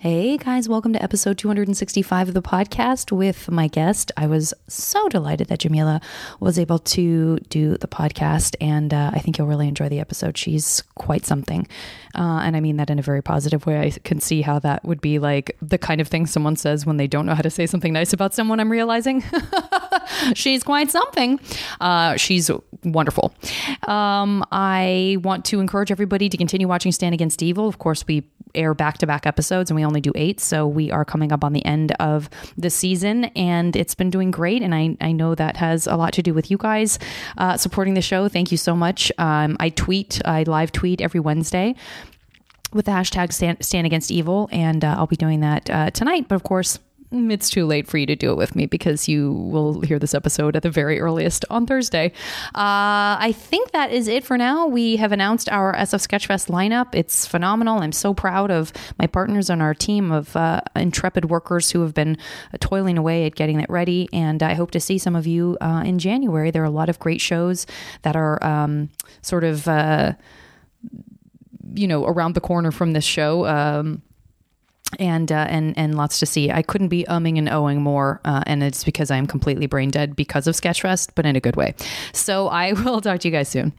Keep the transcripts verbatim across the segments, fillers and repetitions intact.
Hey guys, welcome to episode two hundred sixty-five of the podcast with my guest. I was so delighted that Jamila was able to do the podcast, and uh, I think you'll really enjoy the episode. She's quite something. Uh, and I mean that in a very positive way. I can see how that would be like the kind of thing someone says when they don't know how to say something nice about someone, I'm realizing. She's quite something. Uh, she's wonderful. Um, I want to encourage everybody to continue watching Stand Against Evil. Of course, we air back-to-back episodes and we only do eight, so we are coming up on the end of the season, and it's been doing great, and I, I know that has a lot to do with you guys uh, supporting the show. Thank you so much. Um, I tweet, I live tweet every Wednesday with the hashtag Stand, Stand Against Evil, and uh, I'll be doing that uh, tonight, but of course, it's too late for you to do it with me because you will hear this episode at the very earliest on Thursday. Uh, I think that is it for now. We have announced our S F Sketchfest lineup. It's phenomenal. I'm so proud of my partners on our team of uh, intrepid workers who have been toiling away at getting it ready. And I hope to see some of you uh, in January. There are a lot of great shows that are um, sort of, uh, you know, around the corner from this show. Um, And uh, and and lots to see. I couldn't be umming and ohing more, uh, and it's because I'm completely brain dead because of Sketchfest, but in a good way. So I will talk to you guys soon.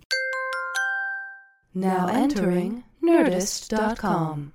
Now entering Nerdist dot com.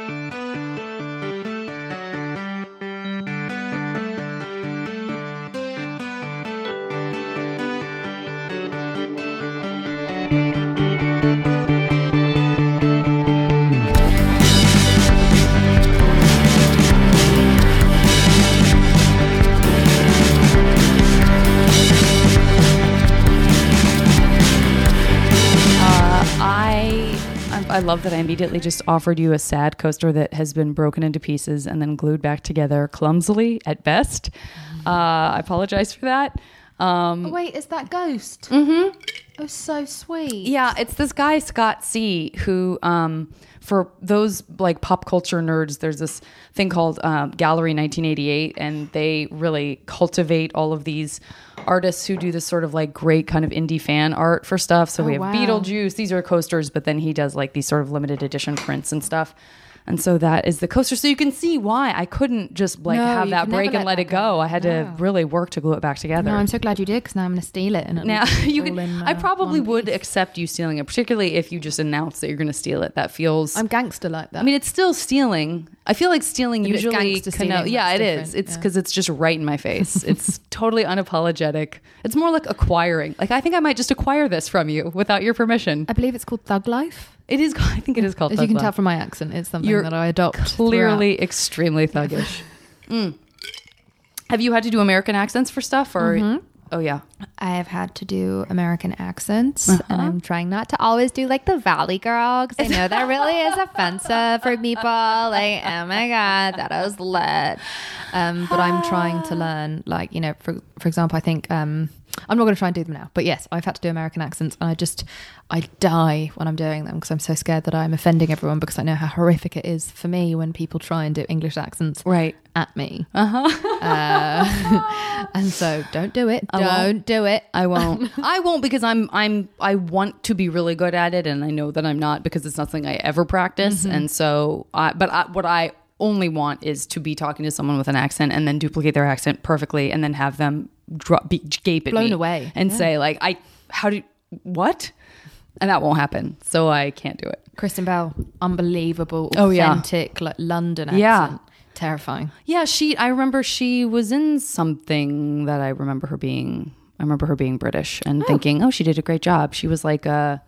I love that I immediately just offered you a sad coaster that has been broken into pieces and then glued back together clumsily at best. Uh, I apologize for that. Um, oh, wait, is that Ghost? Mm-hmm. Oh, so sweet. Yeah, it's this guy, Scott C., who, um, for those like pop culture nerds, there's this thing called um, Gallery nineteen eighty-eight, and they really cultivate all of these artists who do this sort of like great kind of indie fan art for stuff. So oh, we have wow. Beetlejuice, these are coasters, but then he does like these sort of limited edition prints and stuff. And so that is the coaster. So you can see why I couldn't just like no, have that break and let, let it go. go. I had no. to really work to glue it back together. No, I'm so glad you did, because now I'm going to steal it. And now you can. In, uh, I probably would accept you stealing it, particularly if you just announce that you're going to steal it. That feels. I'm gangster like that. I mean, it's still stealing. I feel like stealing if usually. It's stealing, conno- yeah, it different. is. It's yeah. because it's just right in my face. It's totally unapologetic. It's more like acquiring. Like I think I might just acquire this from you without your permission. I believe it's called Thug Life. It is. I think it is called. As Thug you can Life. tell from my accent, it's something You're that I adopt. Clearly, throughout. extremely thuggish. mm. Have you had to do American accents for stuff, or? Mm-hmm. Oh yeah, I have had to do American accents, uh-huh. and I'm trying not to always do like the Valley Girl, because I know that really is offensive for people. Like, oh my god, that was lit. Um, but I'm trying to learn, like, you know, for for example, I think um, I'm not going to try and do them now, but yes, I've had to do American accents, and I just I die when I'm doing them because I'm so scared that I'm offending everyone, because I know how horrific it is for me when people try and do English accents right at me. Uh-huh. Uh, and so don't do it. I don't won't. do it. I won't. I won't because I'm I'm I want to be really good at it, and I know that I'm not because it's not something I ever practice. Mm-hmm. And so, I, but I, what I only want is to be talking to someone with an accent and then duplicate their accent perfectly, and then have them drop, be, gape at Blown me away. and Yeah. say like, "I how do what?" And that won't happen. So I can't do it. Kristen Bell, unbelievable, Oh, yeah. authentic, like London accent. Yeah. Terrifying. Yeah, she. I remember she was in something that I remember her being. I remember her being British and Oh. thinking, "Oh, she did a great job." She was like a.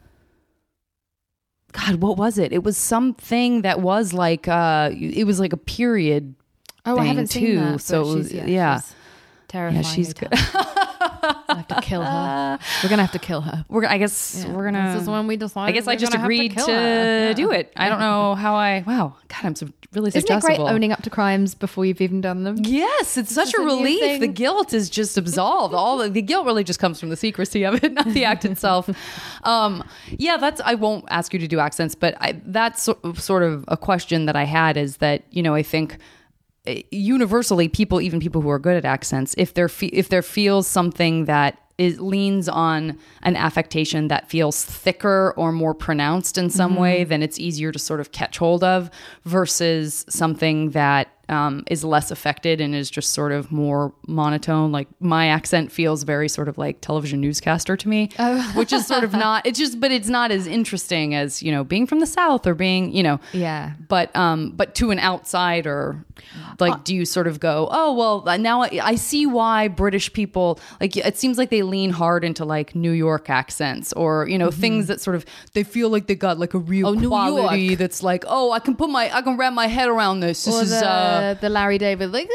God, what was it? It was something that was like. Uh, it was like a period. Oh, thing I haven't too. seen that. So but she's, yeah, yeah, yeah. she's terrifying. Yeah, she's good. I have to kill her. We're gonna have to kill her. We're. I guess Yeah. we're gonna. This is when we decided. I guess I we're just gonna have agreed to, kill her. Yeah. do it. I don't know how I. Wow. God, I'm so really Isn't it great suggestible. owning up to crimes before you've even done them? Yes, it's such just a a new relief. thing. The guilt is just absolved. All the, the guilt really just comes from the secrecy of it, not the act itself. Um, yeah, that's. I won't ask you to do accents, but I, that's so- sort of a question that I had. Is that, you know, I think universally people, even people who are good at accents, if there fe- if there feels something that is leans on an affectation that feels thicker or more pronounced in some mm-hmm. way, then it's easier to sort of catch hold of, versus something that um, is less affected and is just sort of more monotone. Like my accent feels very sort of like television newscaster to me, oh. which is sort of not, it's just, but it's not as interesting as, you know, being from the South or being, you know, yeah. But, um, but to an outsider, like, uh, do you sort of go, oh, well, now I, I see why British people, like, it seems like they lean hard into like New York accents or, you know, mm-hmm. things that sort of, they feel like they got like a real oh, quality that's like, oh, I can put my, I can wrap my head around this. This or is, the, uh, the Larry David, like,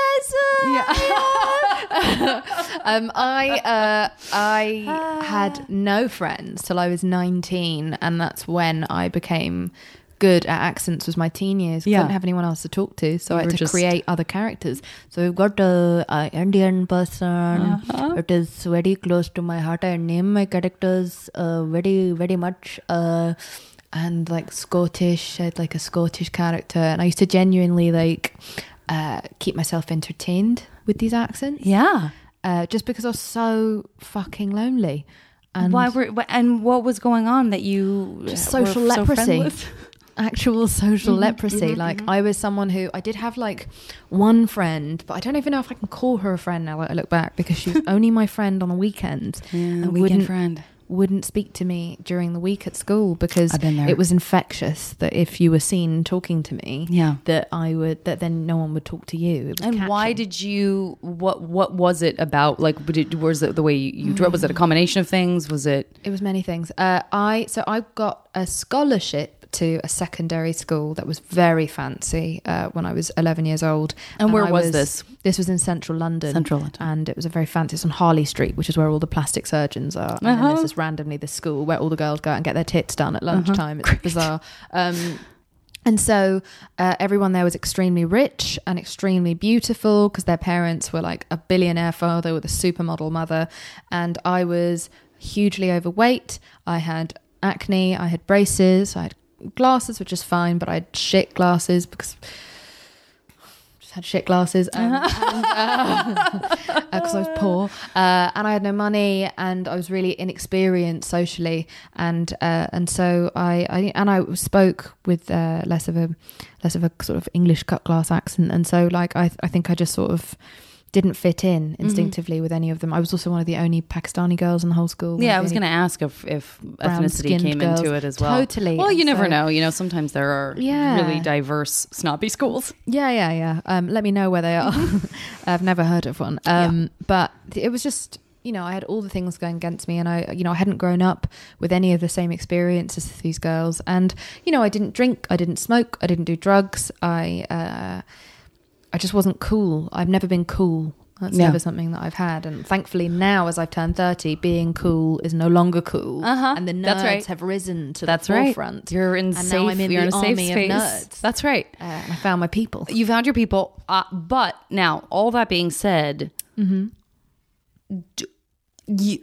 oh, yeah. um, I, uh, I had no friends till I was nineteen, and that's when I became good at accents. Was my teen years. Yeah. Couldn't have anyone else to talk to, so You I had were to just- create other characters. So we've got a, a Indian person. Uh-huh. It is very close to my heart. I name my characters uh, very, very much. Uh, and like Scottish, I had like a Scottish character, and I used to genuinely like uh, keep myself entertained with these accents. Yeah. Uh, just because I was so fucking lonely. And Why were and what was going on that you just were social so leprosy. friendless? Actual social Mm-hmm, leprosy. mm-hmm, like mm-hmm. I was someone who I did have like one friend, but I don't even know if I can call her a friend now that I look back, because she was only my friend on the weekends Yeah, and weekend wouldn't friend. wouldn't speak to me during the week at school because I've been there. it was infectious. That if you were seen talking to me, Yeah. that I would that then no one would talk to you. It was And why catching. did you? What What was it about? Like, did, was it the way you, you drove? Was it a combination of things? Was it? It was many things. Uh, I so I got a scholarship to a secondary school that was very fancy uh, when I was eleven years old. And where I was this? This was in central London. Central London. And it was a very fancy. It's on Harley Street, which is where all the plastic surgeons are. And Uh-huh. then there's this randomly this school where all the girls go out and get their tits done at lunchtime. Uh-huh. It's bizarre. Um, And so uh, everyone there was extremely rich and extremely beautiful because their parents were like a billionaire father with a supermodel mother. And I was hugely overweight. I had acne. I had braces. I had glasses, which is fine, but I had shit glasses because just had shit glasses um, and because uh, I was poor uh, and I had no money and I was really inexperienced socially, and uh, and so I, I and I spoke with uh, less of a less of a sort of English cut glass accent, and so like I I think I just sort of didn't fit in instinctively mm-hmm. with any of them. I was also one of the only Pakistani girls in the whole school. Yeah, I was going to ask if, if ethnicity came girls. into it as well. Totally. Well, you And never so, know. You know, sometimes there are Yeah. really diverse snobby schools. Yeah, yeah, yeah. Um, let me know where they are. I've never heard of one. Um, Yeah. But it was just, you know, I had all the things going against me, and I, you know, I hadn't grown up with any of the same experiences as these girls. And, you know, I didn't drink, I didn't smoke, I didn't do drugs. I, uh, I just wasn't cool. I've never been cool. That's Yeah. never something that I've had. And thankfully now, as I've turned thirty, being cool is no longer cool. Uh-huh. And the nerds That's right. have risen to That's the right. forefront. You're in and safe, now I'm in you're the in a safe army space. of nerds. That's right. Uh, and I found my people. You found your people. Uh, but now, all that being said, Mm-hmm. d- you,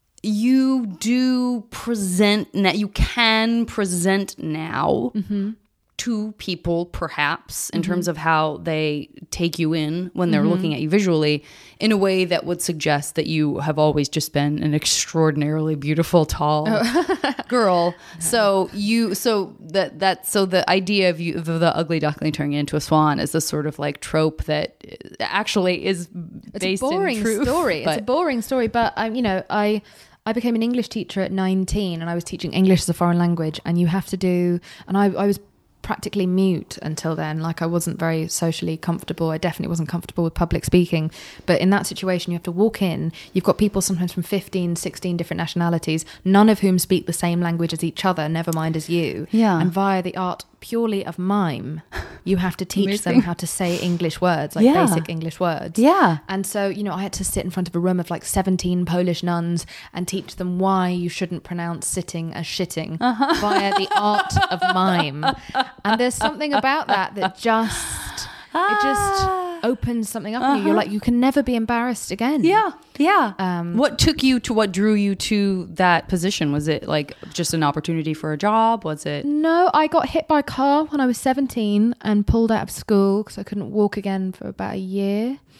you do present, now, you can present now Mm-hmm. to people, perhaps, in mm-hmm. terms of how they take you in when they're mm-hmm. looking at you visually, in a way that would suggest that you have always just been an extraordinarily beautiful, tall oh. girl. So you, so that that, so the idea of you, of the ugly duckling turning into a swan is a sort of like trope that actually is it's based a boring in truth. story. But, it's a boring story, but I, you know, I. I became an English teacher at nineteen, and I was teaching English as a foreign language, and you have to do, and I, I was practically mute until then. Like, I wasn't very socially comfortable. I definitely wasn't comfortable with public speaking. But in that situation, you have to walk in. You've got people sometimes from fifteen, sixteen different nationalities, none of whom speak the same language as each other, never mind as you. Yeah. And via the art purely of mime, you have to teach Amazing. them how to say English words, like Yeah. basic English words. Yeah. And so, you know, I had to sit in front of a room of like seventeen Polish nuns and teach them why you shouldn't pronounce sitting as shitting Uh-huh. via the art of mime. And there's something about that that just, it just opens something up in you. You're like, you can never be embarrassed again. Yeah, yeah. Um, what took you to, what drew you to that position? Was it like just an opportunity for a job? Was it? No, I got hit by a car when I was seventeen and pulled out of school because I couldn't walk again for about a year.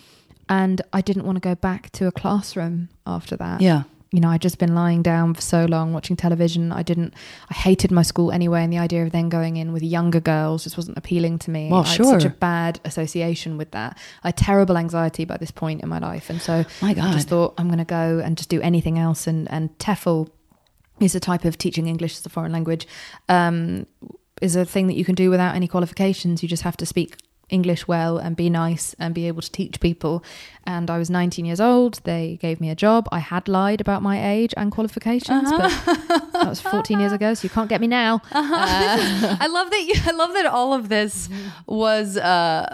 And I didn't want to go back to a classroom after that. Yeah. You know, I'd just been lying down for so long watching television. I didn't, I hated my school anyway. And the idea of then going in with younger girls just wasn't appealing to me. Well, I sure. had such a bad association with that. I had terrible anxiety by this point in my life. And so My God. I just thought I'm going to go and just do anything else. And, and TEFL is a type of teaching English as a foreign language, um, is a thing that you can do without any qualifications. You just have to speak English well and be nice and be able to teach people. And I was nineteen years old. They gave me a job. I had lied about my age and qualifications, Uh-huh. but that was fourteen years ago, so you can't get me now. Uh-huh. Uh, I love that. You, I love that all of this was. Uh,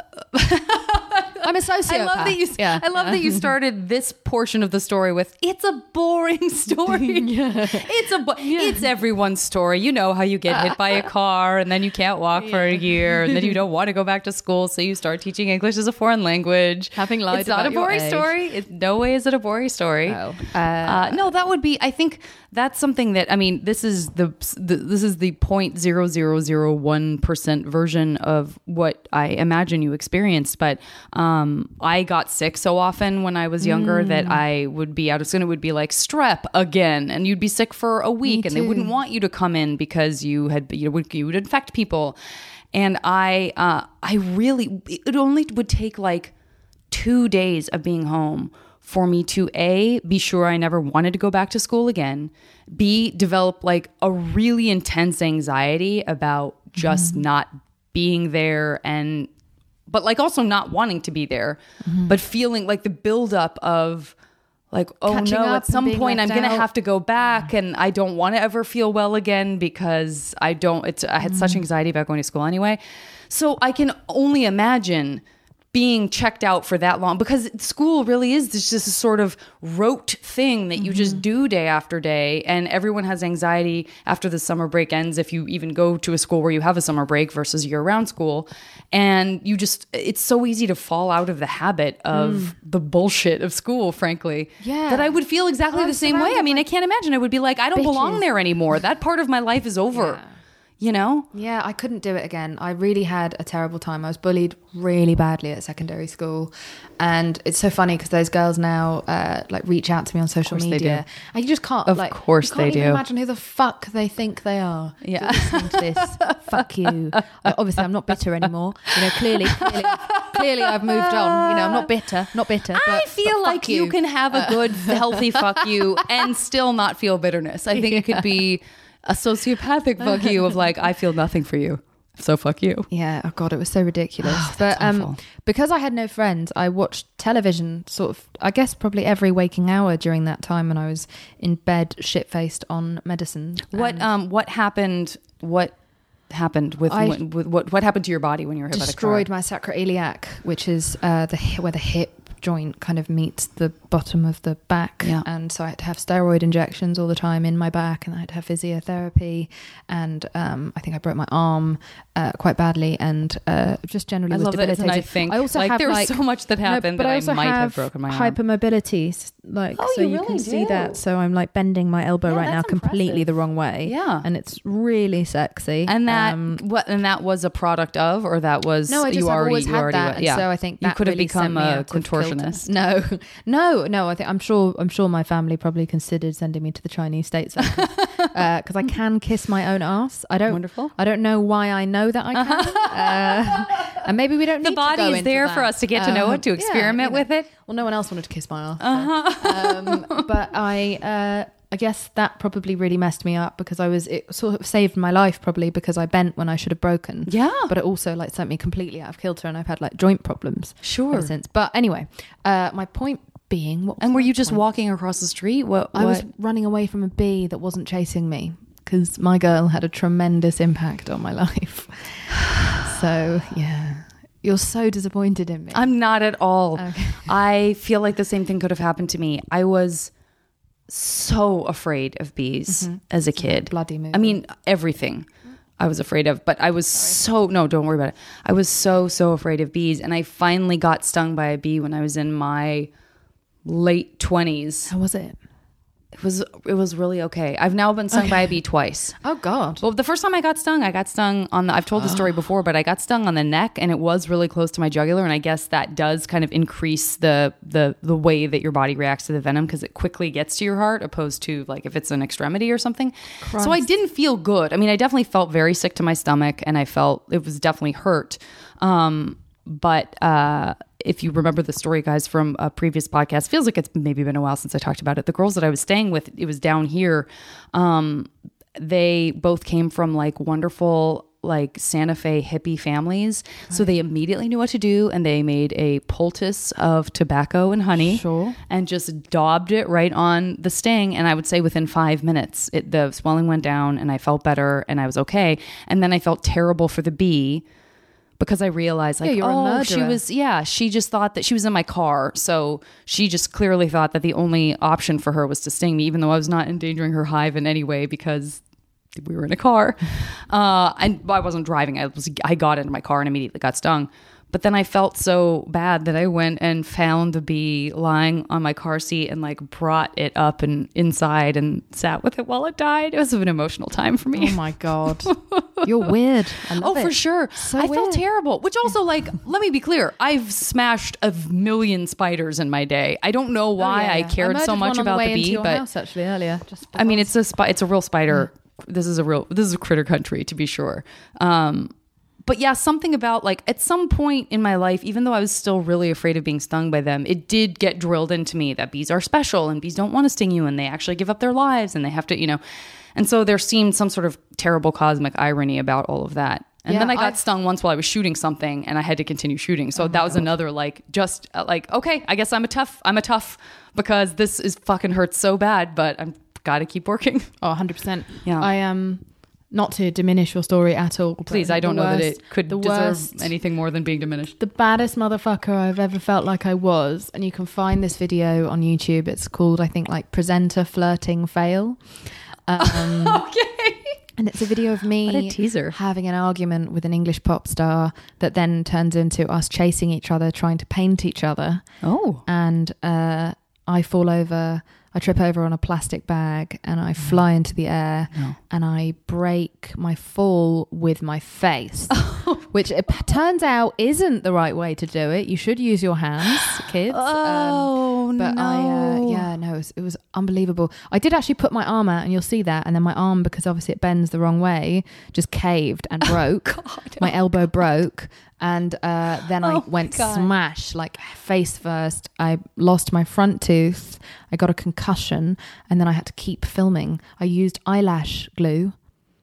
I'm a sociopath. I love that you. Yeah. I love that you started this portion of the story with "It's a boring story." yeah. It's a. Bo- It's everyone's story. You know how you get hit by a car and then you can't walk for a year and then you don't want to go back to school, so you start teaching English as a foreign language. Having lied It's not about a your boring age. story. It's, no way is it a boring story. Oh. Uh, uh, no, that would be. I think that's something that. I mean, this is the, the this is the point zero zero zero one percent version of what I imagine you experienced. But um, I got sick so often when I was younger mm. that I would be out of school. It would be like strep again, and you'd be sick for a week, and they wouldn't want you to come in because you had you would you would infect people. And I uh, I really it only would take like two days of being home for me to A, be sure I never wanted to go back to school again, B, develop like a really intense anxiety about just mm-hmm. not being there, and but like also not wanting to be there, mm-hmm. but feeling like the buildup of like, oh Catching no, up at some and being point I'm left going to out. have to go back, and I don't want to ever feel well again because I don't, it's, I had mm. such anxiety about going to school anyway. So I can only imagine being checked out for that long, because school really is just this sort of rote thing that you mm-hmm. just do day after day. And everyone has anxiety after the summer break ends, if you even go to a school where you have a summer break versus year-round school. And you just, it's so easy to fall out of the habit of mm. the bullshit of school, frankly. Yeah. That I would feel exactly I'm the same way. I mean, I can't imagine. I would be like, I don't bitches. belong there anymore. That part of my life is over. Yeah. You know? Yeah, I couldn't do it again. I really had a terrible time. I was bullied really badly at secondary school. And it's so funny because those girls now uh, like reach out to me on social media. And you just can't, of like, course you can't they even do. imagine who the fuck they think they are. Yeah. Listening to this. Fuck you. I, obviously, I'm not bitter anymore. You know, clearly, clearly, clearly I've moved on. You know, I'm not bitter, not bitter. I but, feel but like fuck you. you can have a good, healthy fuck you and still not feel bitterness. I think it could be a sociopathic fuck you of like, I feel nothing for you, so fuck you. Yeah, oh god, it was so ridiculous. Oh, but um, awful. because I had no friends, I watched television sort of, I guess probably every waking hour during that time when I was in bed, shit-faced on medicine. What And um what happened? What happened with, I when, with what what happened to your body when you were hit by the destroyed car? my sacroiliac, which is uh, the hi- where the hip joint kind of meets the bottom of the back. Yeah. And so I had to have steroid injections all the time in my back, and I had to have physiotherapy, and um, I think I broke my arm uh, quite badly, and uh, just generally I was love that, debilitated. and I think I also like have there was like so much that happened no, but that I, also might have, have broken my arm. hypermobility, s- like Oh, so you you really can see do? that. So I'm like bending my elbow Yeah, right now that's completely impressive. the wrong way. Yeah. And it's really sexy. And that Um, what and that was a product of, or that was No, I just you have already always you had already that, and yeah. so I think you that could have really become sent me a out of kilter. contortionist. No, no, no. I think I'm sure. I'm sure my family probably considered sending me to the Chinese state circus because I can kiss my own ass. I don't. Wonderful. I don't know why I know that I can. uh, and maybe we don't. The need body to go is into there that. for us to get to know Um, it, to yeah, experiment you know. with it. Well, no one else wanted to kiss my ass. Uh-huh. um, but I. Uh, I guess that probably really messed me up because I was, it sort of saved my life probably because I bent when I should have broken. Yeah. But it also like sent me completely out of kilter, and I've had like joint problems Sure. ever since. But anyway, uh, my point being, what was And were my you just point? walking across the street? What, I was what- running away from a bee that wasn't chasing me because my girl had a tremendous impact on my life. So yeah, you're so disappointed in me. I'm not at all. Okay. I feel like the same thing could have happened to me. I was so afraid of bees Mm-hmm. as a kid. bloody movie. I mean, everything I was afraid of, but I was so, no, don't worry about it. I was so, so afraid of bees. And I finally got stung by a bee when I was in my late twenties. How was it? It was it was really okay. I've now been stung okay. by a bee twice. Oh God! Well, the first time I got stung, I got stung on the. I've told the story before, but I got stung on the neck, and it was really close to my jugular. And I guess that does kind of increase the the the way that your body reacts to the venom because it quickly gets to your heart, opposed to like if it's an extremity or something. Christ. So I didn't feel good. I mean, I definitely felt very sick to my stomach, and I felt it was definitely hurt. Um, but. Uh, If you remember the story, guys, from a previous podcast, feels like it's maybe been a while since I talked about it. The girls that I was staying with, it was down here. Um, they both came from like wonderful, like Santa Fe hippie families. Right. So they immediately knew what to do. And they made a poultice of tobacco and honey sure. and just daubed it right on the sting. And I would say within five minutes, it, the swelling went down and I felt better and I was okay. And then I felt terrible for the bee. Because I realized, like, yeah, oh, she was, yeah, she just thought that she was in my car. So she just clearly thought that the only option for her was to sting me, even though I was not endangering her hive in any way because we were in a car. Uh, and I wasn't driving. I was, I got into my car and immediately got stung. But then I felt so bad that I went and found the bee lying on my car seat and like brought it up and inside and sat with it while it died. It was an emotional time for me. Oh my God. You're weird. I love oh, it. for sure. So I weird. felt terrible, which also like, let me be clear. I've smashed a million spiders in my day. I don't know why oh, yeah, I yeah. cared I so much one about on the, the way bee, into your but house actually earlier. Just I mean, it's a spi- it's a real spider. Mm. This is a real, this is a critter country to be sure. Um, But yeah, something about like at some point in my life, even though I was still really afraid of being stung by them, it did get drilled into me that bees are special and bees don't want to sting you and they actually give up their lives and they have to, you know. And so there seemed some sort of terrible cosmic irony about all of that. And yeah, then I got I've... stung once while I was shooting something and I had to continue shooting. So oh that was God. another like just uh, like, okay, I guess I'm a tough, I'm a tough because this is fucking hurts so bad, but I'm got to keep working. Oh, one hundred percent. Yeah. I am. Um... Not to diminish your story at all. Please, I don't know worst, that it could deserve worst, anything more than being diminished. The baddest motherfucker I've ever felt like I was. And you can find this video on YouTube. It's called, I think, like Presenter Flirting Fail. Um, okay. And it's a video of me what a teaser. having an argument with an English pop star that then turns into us chasing each other, trying to paint each other. Oh. And uh, I fall over... I trip over on a plastic bag and I fly no. into the air no. and I break my fall with my face, which it p- turns out isn't the right way to do it. You should use your hands, kids. Oh, um, but no. I, uh, yeah, no, it was, it was unbelievable. I did actually put my arm out and you'll see that. And then my arm, because obviously it bends the wrong way, just caved and broke. Oh, God. My elbow broke. And uh, then I oh went smash, like face first. I lost my front tooth. I got a concussion. And then I had to keep filming. I used eyelash glue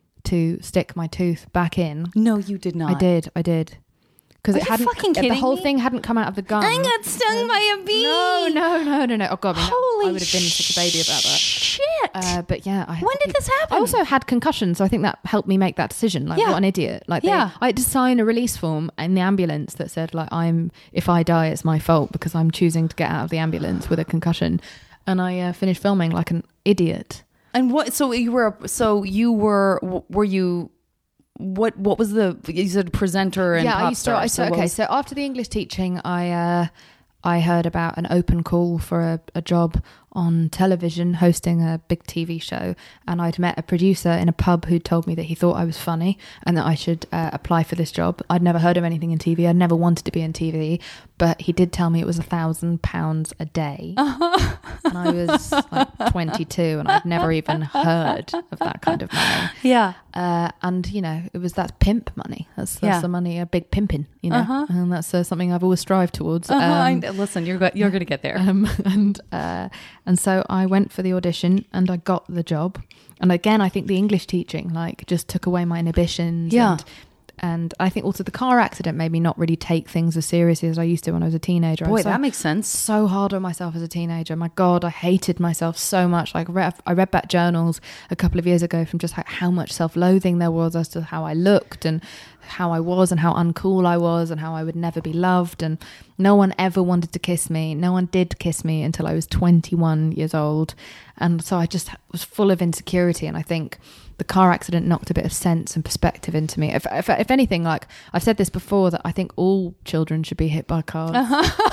to stick my tooth back in. No, you did not. I did. I did. Because it you hadn't. fucking The kidding whole me? thing hadn't come out of the gum. I got stung by a bee. No, no, no, no, no. Oh God, I, mean, Holy I would have been such a baby about that. Shit. Uh, but yeah, I when did this happen? I also had concussion, so I think that helped me make that decision. Like, Yeah. what an idiot! Like, Yeah. they, I had to sign a release form in the ambulance that said, like, I'm if I die, it's my fault because I'm choosing to get out of the ambulance with a concussion. And I uh, finished filming like an idiot. And what? So you were. So you were. Were you? What? What was the? You said presenter and yeah, pop I used to. star. I, so, what okay, was- so after the English teaching, I uh, I heard about an open call for a, a job on television hosting a big T V show, and I'd met a producer in a pub who told me that he thought I was funny and that I should uh, apply for this job. I'd never heard of anything in T V. I'd never wanted to be in T V, but he did tell me it was a thousand pounds a day. Uh-huh. And I was like twenty-two and I'd never even heard of that kind of money. Yeah. Uh, and you know, it was that's pimp money. That's, that's Yeah. the money, a big pimping, you know, Uh-huh. and that's uh, something I've always strived towards. Uh-huh. Um, I, listen, you're go- you're going to get there. um, and uh, and so I went for the audition and I got the job. And again, I think the English teaching like just took away my inhibitions. Yeah. And, and I think also the car accident made me not really take things as seriously as I used to when I was a teenager. I Boy, was so, that makes sense. so hard on myself as a teenager. My God, I hated myself so much. Like read, I read back journals a couple of years ago from just how, how much self-loathing there was as to how I looked and how I was and how uncool I was and how I would never be loved. And no one ever wanted to kiss me. No one did kiss me until I was twenty-one years old. And so I just was full of insecurity. And I think the car accident knocked a bit of sense and perspective into me. If, if, if anything, like I've said this before, that I think all children should be hit by cars. Uh-huh.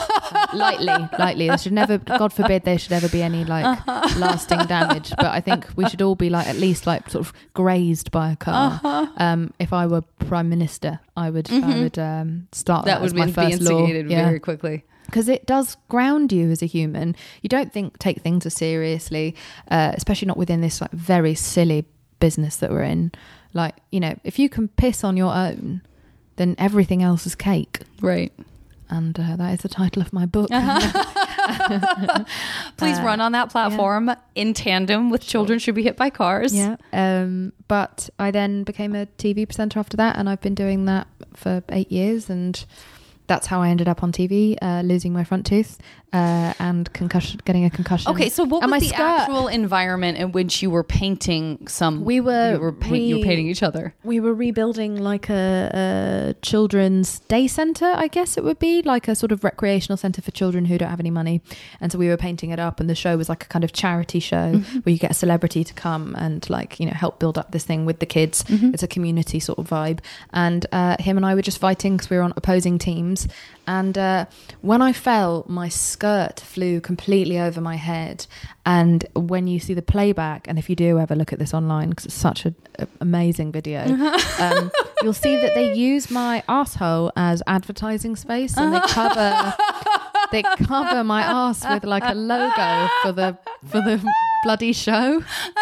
lightly, lightly. There should never, God forbid, there should ever be any like uh-huh. lasting damage. But I think we should all be like at least like sort of grazed by a car. Uh-huh. Um, if I were Prime Minister, I would, mm-hmm. I would um, start that, that would as my be first instigated law. Yeah. very quickly. Because it does ground you as a human. You don't think take things as seriously, uh, especially not within this like very silly business that we're in. Like, you know, if you can piss on your own, then everything else is cake. Right. And uh, that is the title of my book. Please uh, run on that platform yeah. in tandem with sure. Children Should Be Hit by Cars. Yeah. Um, but I then became a T V presenter after that, and I've been doing that for eight years, and that's how I ended up on T V, uh, losing my front tooth uh, and concussion, getting a concussion. Okay, so what and was the skirt, actual environment in which you were painting some? We were you were, paint, re- you were painting each other. We were rebuilding like a, a children's day centre, I guess it would be, like a sort of recreational centre for children who don't have any money. And so we were painting it up, and the show was like a kind of charity show mm-hmm. where you get a celebrity to come and like, you know, help build up this thing with the kids. Mm-hmm. It's a community sort of vibe. And uh, him and I were just fighting because we were on opposing teams. And uh, when I fell, my skirt flew completely over my head. And when you see the playback, and if you do ever look at this online, because it's such an amazing video, um, you'll see that they use my arsehole as advertising space, and they cover they cover my arse with like a logo for the for the bloody show.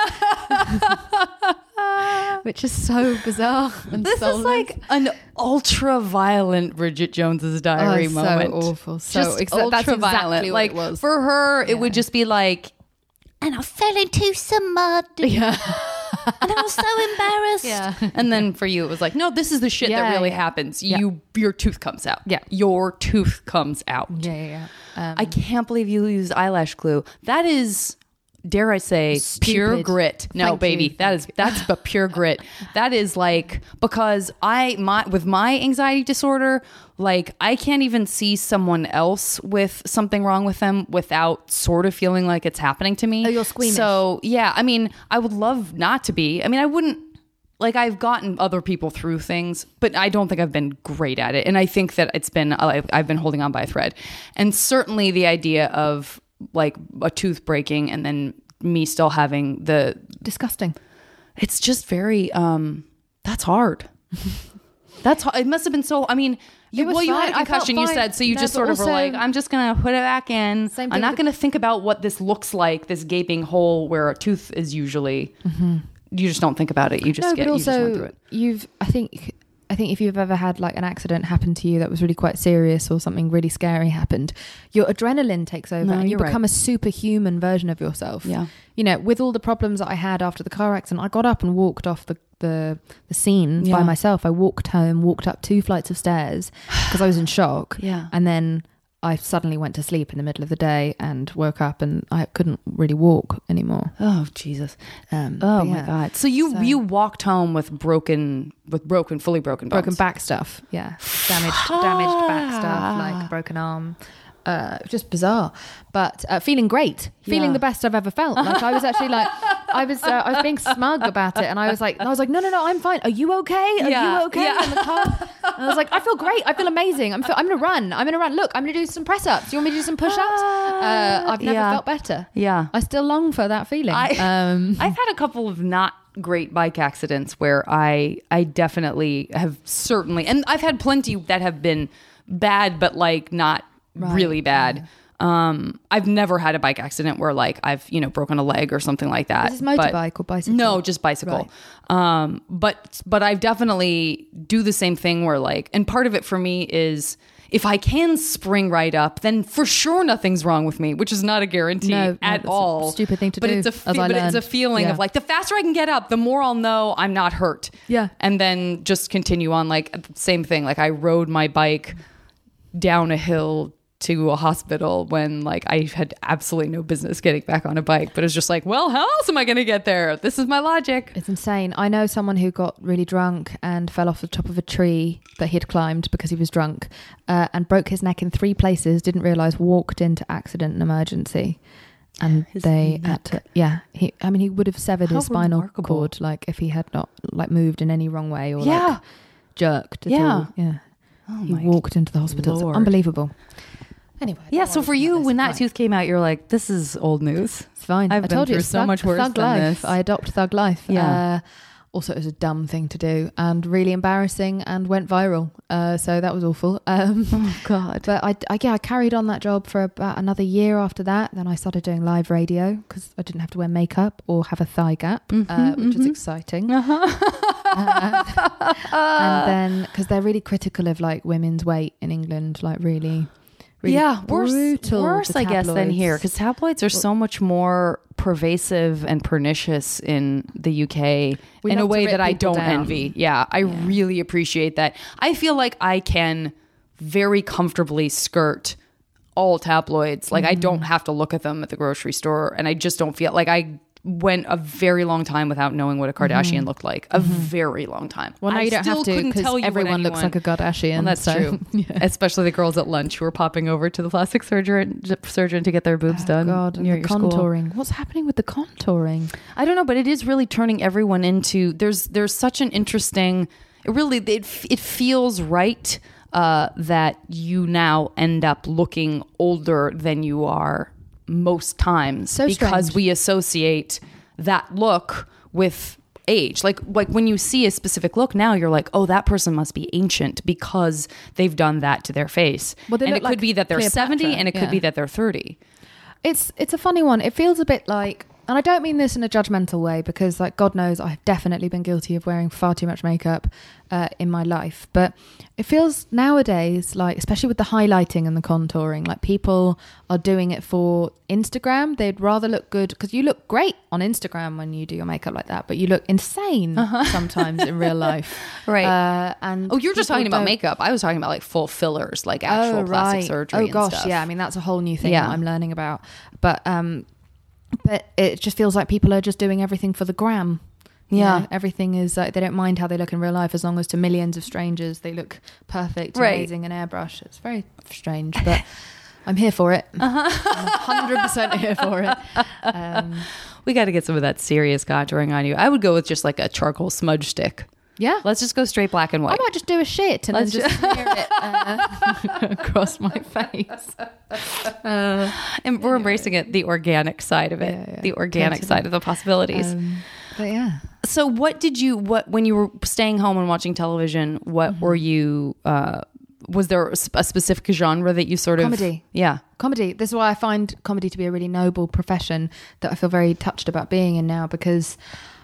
Which is so bizarre and this soulless. Is like an ultra violent Bridget Jones's Diary oh, moment. So awful, so just exa- ultra that's exactly violent. What like it was. For her, yeah. it would just be like, and I fell into some mud. Yeah. And I was so embarrassed. Yeah. And then for you, it was like, no, this is the shit yeah, that really yeah. happens. Yeah. You, your tooth comes out. Yeah. Your tooth comes out. Yeah, yeah, yeah. Um, I can't believe you used eyelash glue. That is, dare I say, stupid. Pure grit. No, Thank baby, you. that is that's but pure grit. That is like, because I my with my anxiety disorder, like I can't even see someone else with something wrong with them without sort of feeling like it's happening to me. Oh, you're squeamish. So yeah, I mean, I would love not to be. I mean, I wouldn't. Like I've gotten other people through things, but I don't think I've been great at it. And I think that it's been I've, I've been holding on by a thread. And certainly the idea of like a tooth breaking and then me still having the disgusting. It's just very um that's hard. That's hard. It must have been so. I mean, you, well, you fine. had a concussion, you said, so you no, just sort of also, were like, I'm just gonna put it back in. I'm not gonna think about what this looks like, this gaping hole where a tooth is usually. Mm-hmm. You just don't think about it. You just no, get. But also, you just went through it. You've. I think. I think if you've ever had like an accident happen to you that was really quite serious, or something really scary happened, your adrenaline takes over, no, and you become right. a superhuman version of yourself. Yeah. You know, with all the problems that I had after the car accident, I got up and walked off the the, the scene yeah. by myself. I walked home, walked up two flights of stairs because I was in shock. Yeah. And then I suddenly went to sleep in the middle of the day and woke up and I couldn't really walk anymore. Oh Jesus! Um, oh yeah. my God! So you so, you walked home with broken, with broken, fully broken bones. broken back stuff. Yeah, damaged, damaged back stuff, like broken arm. Uh, just bizarre, but uh, feeling great, feeling Yeah. the best I've ever felt. Like I was actually like, I was, uh, I was being smug about it, and I was like, I was like, no, no, no, I'm fine. Are you okay? Are Yeah. you okay Yeah. in the car? And I was like, I feel great. I feel amazing. I'm, feel, I'm gonna run. I'm gonna run. Look, I'm gonna do some press ups. You want me to do some push ups? Uh, I've never Yeah. felt better. Yeah. I still long for that feeling. I, um, I've had a couple of not great bike accidents where I I definitely have certainly, and I've had plenty that have been bad, but like not Right. really bad. Um, I've never had a bike accident where like I've, you know, broken a leg or something like that. Is this motorbike But- or bicycle? No, just bicycle. Um, but, but I definitely do the same thing where like, and part of it for me is if I can spring right up, then for sure nothing's wrong with me, which is not a guarantee No, no, at that's a all. stupid thing to but do, It's a as I but it's a learned. feeling Yeah. of like, the faster I can get up, the more I'll know I'm not hurt. Yeah. And then just continue on like same thing. Like I rode my bike down a hill to a hospital when like I had absolutely no business getting back on a bike, but it's just like, well, how else am I going to get there? This is my logic. It's insane. I know someone who got really drunk and fell off the top of a tree that he'd climbed because he was drunk uh, and broke his neck in three places, didn't realise, walked into accident and emergency. And His they neck. had to, yeah. He, I mean, he would have severed How his spinal remarkable. cord, like if he had not like moved in any wrong way or Yeah. like jerked. At Yeah. all. Yeah. Oh He my walked into the hospital. It's Lord. unbelievable. Anyway. Yeah, I so wanna for talk you, about this. when that Right. tooth came out, you're like, this is old news. It's fine. I've I been told you through it's so thug, much worse thug than life. this. I adopt thug life. Yeah. Uh, also, it was a dumb thing to do and really embarrassing and went viral. Uh, so that was awful. Um, Oh, God. but I, I, yeah, I carried on that job for about another year after that. Then I started doing live radio because I didn't have to wear makeup or have a thigh gap, Mhm, uh, which is mhm. exciting. Uh-huh. Uh, and then because they're really critical of like women's weight in England, like really, really yeah, worse, brutal. worse the I guess, than tabloids. here. Because tabloids are so much more pervasive and pernicious in the U K We in a love to way rip that I people don't down. envy. Yeah, I Yeah. really appreciate that. I feel like I can very comfortably skirt all tabloids. Like, I don't have to look at them at the grocery store, and I just don't feel like I went a very long time without knowing what a Kardashian looked like. A very long time. Well, now I you don't still have to couldn't because tell you what everyone looks anyone- like a Kardashian. Well, that's so, true. Yeah. Especially the girls at lunch who are popping over to the plastic surgeon surgeon to get their boobs Oh, done. God, and near the your school. contouring. What's happening with the contouring? I don't know, but it is really turning everyone into. There's there's such an interesting. It really it it feels right uh, that you now end up looking older than you are most times So because strange. we associate that look with age. Like like when you see a specific look now, you're like, oh, that person must be ancient because they've done that to their face. Well, they and look it could like be that they're Cleopatra, seventy, and it yeah. could be that they're thirty. It's it's a funny one. It feels a bit like, and I don't mean this in a judgmental way because, like, God knows I've definitely been guilty of wearing far too much makeup uh, in my life. But it feels nowadays like, especially with the highlighting and the contouring, like people are doing it for Instagram. They'd rather look good because you look great on Instagram when you do your makeup like that, but you look insane sometimes in real life. Right. Uh, and Oh, you're just people talking about don't- makeup. I was talking about like full fillers, like actual Oh, plastic right. surgery. Oh and gosh, stuff. yeah. I mean, that's a whole new thing Yeah. that I'm learning about. But um, but it just feels like people are just doing everything for the gram. You Yeah. know, everything is like they don't mind how they look in real life as long as to millions of strangers they look perfect, Right. amazing, and airbrush. It's very strange, but I'm here for it. Uh-huh. I'm one hundred percent here for it. Um, We got to get some of that serious contouring on you. I would go with just like a charcoal smudge stick. yeah. Let's just go straight black and I white. might just do a shit and Let's then just smear it uh, across my face. Uh, and we're embracing it, the organic side of it, Yeah, yeah. the organic Totally. side of the possibilities. um, but yeah. So what did you, what, when you were staying home and watching television, what Mm-hmm. were you, uh, was there a sp- a specific genre that you sort of... Comedy. Yeah. Comedy. This is why I find comedy to be a really noble profession that I feel very touched about being in now, because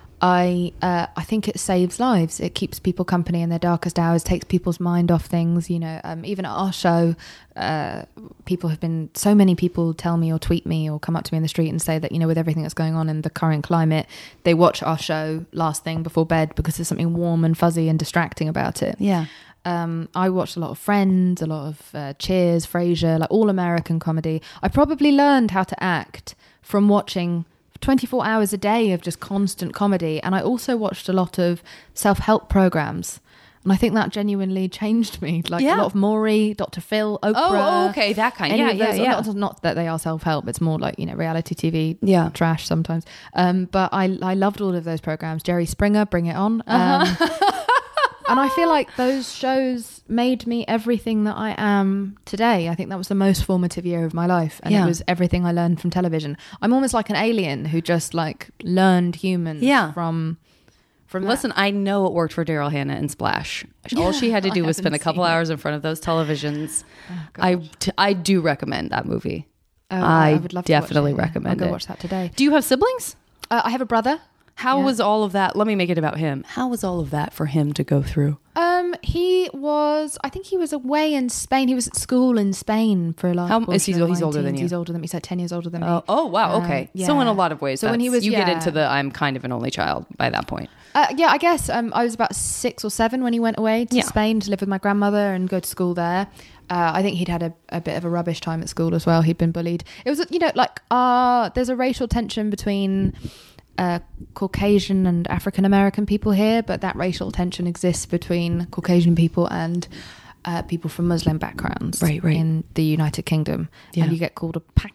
I uh, I think it saves lives. It keeps people company in their darkest hours, takes people's mind off things. You know, um, even at our show, uh, people have been, so many people tell me or tweet me or come up to me in the street and say that, you know, with everything that's going on in the current climate, they watch our show last thing before bed because there's something warm and fuzzy and distracting about it. Yeah. Um, I watched a lot of Friends, a lot of uh, Cheers, Frasier, like all American comedy. I probably learned how to act from watching twenty-four hours a day of just constant comedy. And I also watched a lot of self-help programs. And I think that genuinely changed me. Like Yeah. a lot of Maury, Doctor Phil, Oprah. Oh, okay. That kind. Any Yeah, of yeah, those, yeah. Not, not that they are self-help. It's more like, you know, reality T V Yeah. trash sometimes. Um, but I, I loved all of those programs. Jerry Springer, Bring It On. Um, Uh-huh. And I feel like those shows made me everything that I am today. I think that was the most formative year of my life. And Yeah. it was everything I learned from television. I'm almost like an alien who just like learned humans Yeah. from from that. Listen, I know it worked for Daryl Hannah in Splash. All she had to do I was spend a haven't couple seen it. hours in front of those televisions. Oh, I, gosh. t- I do recommend that movie. Oh, I would love to watch definitely it, yeah. recommend I'll go it. watch that today. Do you have siblings? Uh, I have a brother. How Yeah. was all of that? Let me make it about him. How was all of that for him to go through? Um, he was. I think he was away in Spain. He was at school in Spain for a large How- portion is he- of he's my older than teens. you? He's older than me. He's like ten years older than me. Oh, oh wow. Um, Okay. yeah. So in a lot of ways, So when he that's- was, you get yeah. into the I'm kind of an only child by that point. Uh, yeah, I guess um, I was about six or seven when he went away to Yeah. Spain to live with my grandmother and go to school there. Uh, I think he'd had a, a bit of a rubbish time at school as well. He'd been bullied. It was, you know, like uh, there's a racial tension between uh, Caucasian and African American people here, but that racial tension exists between Caucasian people and uh, people from Muslim backgrounds Right, right. in the United Kingdom. Yeah. And you get called a Paki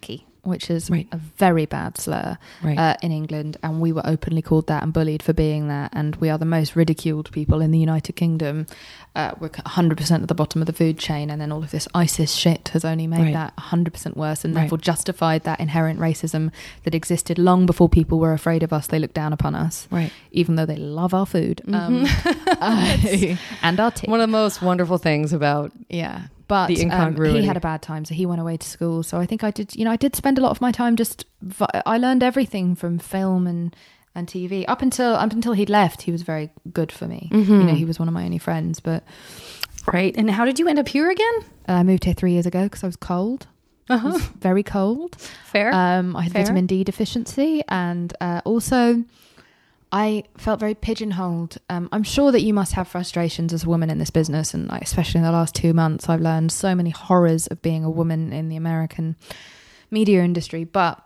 which is Right. a very bad slur Right. uh, in England, and we were openly called that and bullied for being that, and we are the most ridiculed people in the United Kingdom. Uh, we're one hundred percent at the bottom of the food chain, and then all of this ISIS shit has only made Right. that one hundred percent worse, and Right. therefore justified that inherent racism that existed long before people were afraid of us. They looked down upon us, Right. even though they love our food um, uh, and our tea. One of the most wonderful things about Yeah. But The um, incongruity. he had a bad time, so he went away to school. So I think I did, you know, I did spend a lot of my time just, vi- I learned everything from film and, and T V. Up until up until he'd left, he was very good for me. Mm-hmm. You know, he was one of my only friends. But Right. And how did you end up here again? uh, I moved here three years ago because I was cold. It was very cold. Fair. Um, I had Fair. vitamin D deficiency, and uh, also I felt very pigeonholed. Um, I'm sure that you must have frustrations as a woman in this business, and like, especially in the last two months, I've learned so many horrors of being a woman in the American media industry. But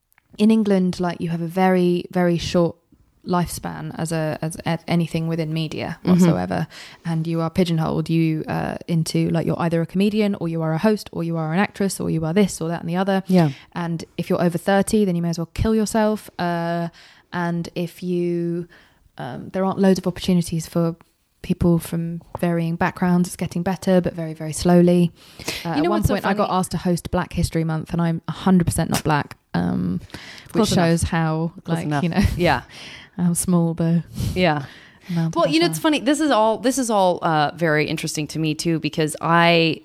in England, like, you have a very, very short lifespan as a as a- anything within media whatsoever, and you are pigeonholed you uh, into, like, you're either a comedian or you are a host or you are an actress or you are this or that and the other. Yeah. And if you're over thirty, then you may as well kill yourself. Uh, and if you, um, there aren't loads of opportunities for people from varying backgrounds. It's getting better, but very, very slowly. Uh, You know at one what's so point, I got funny? asked to host Black History Month, and I'm one hundred percent not black, um, which Close enough. shows how, Close like, enough. you know, Yeah. how small the Yeah. amount Well, of you know, us it's are. funny. This is all. This is all uh, very interesting to me too, because I.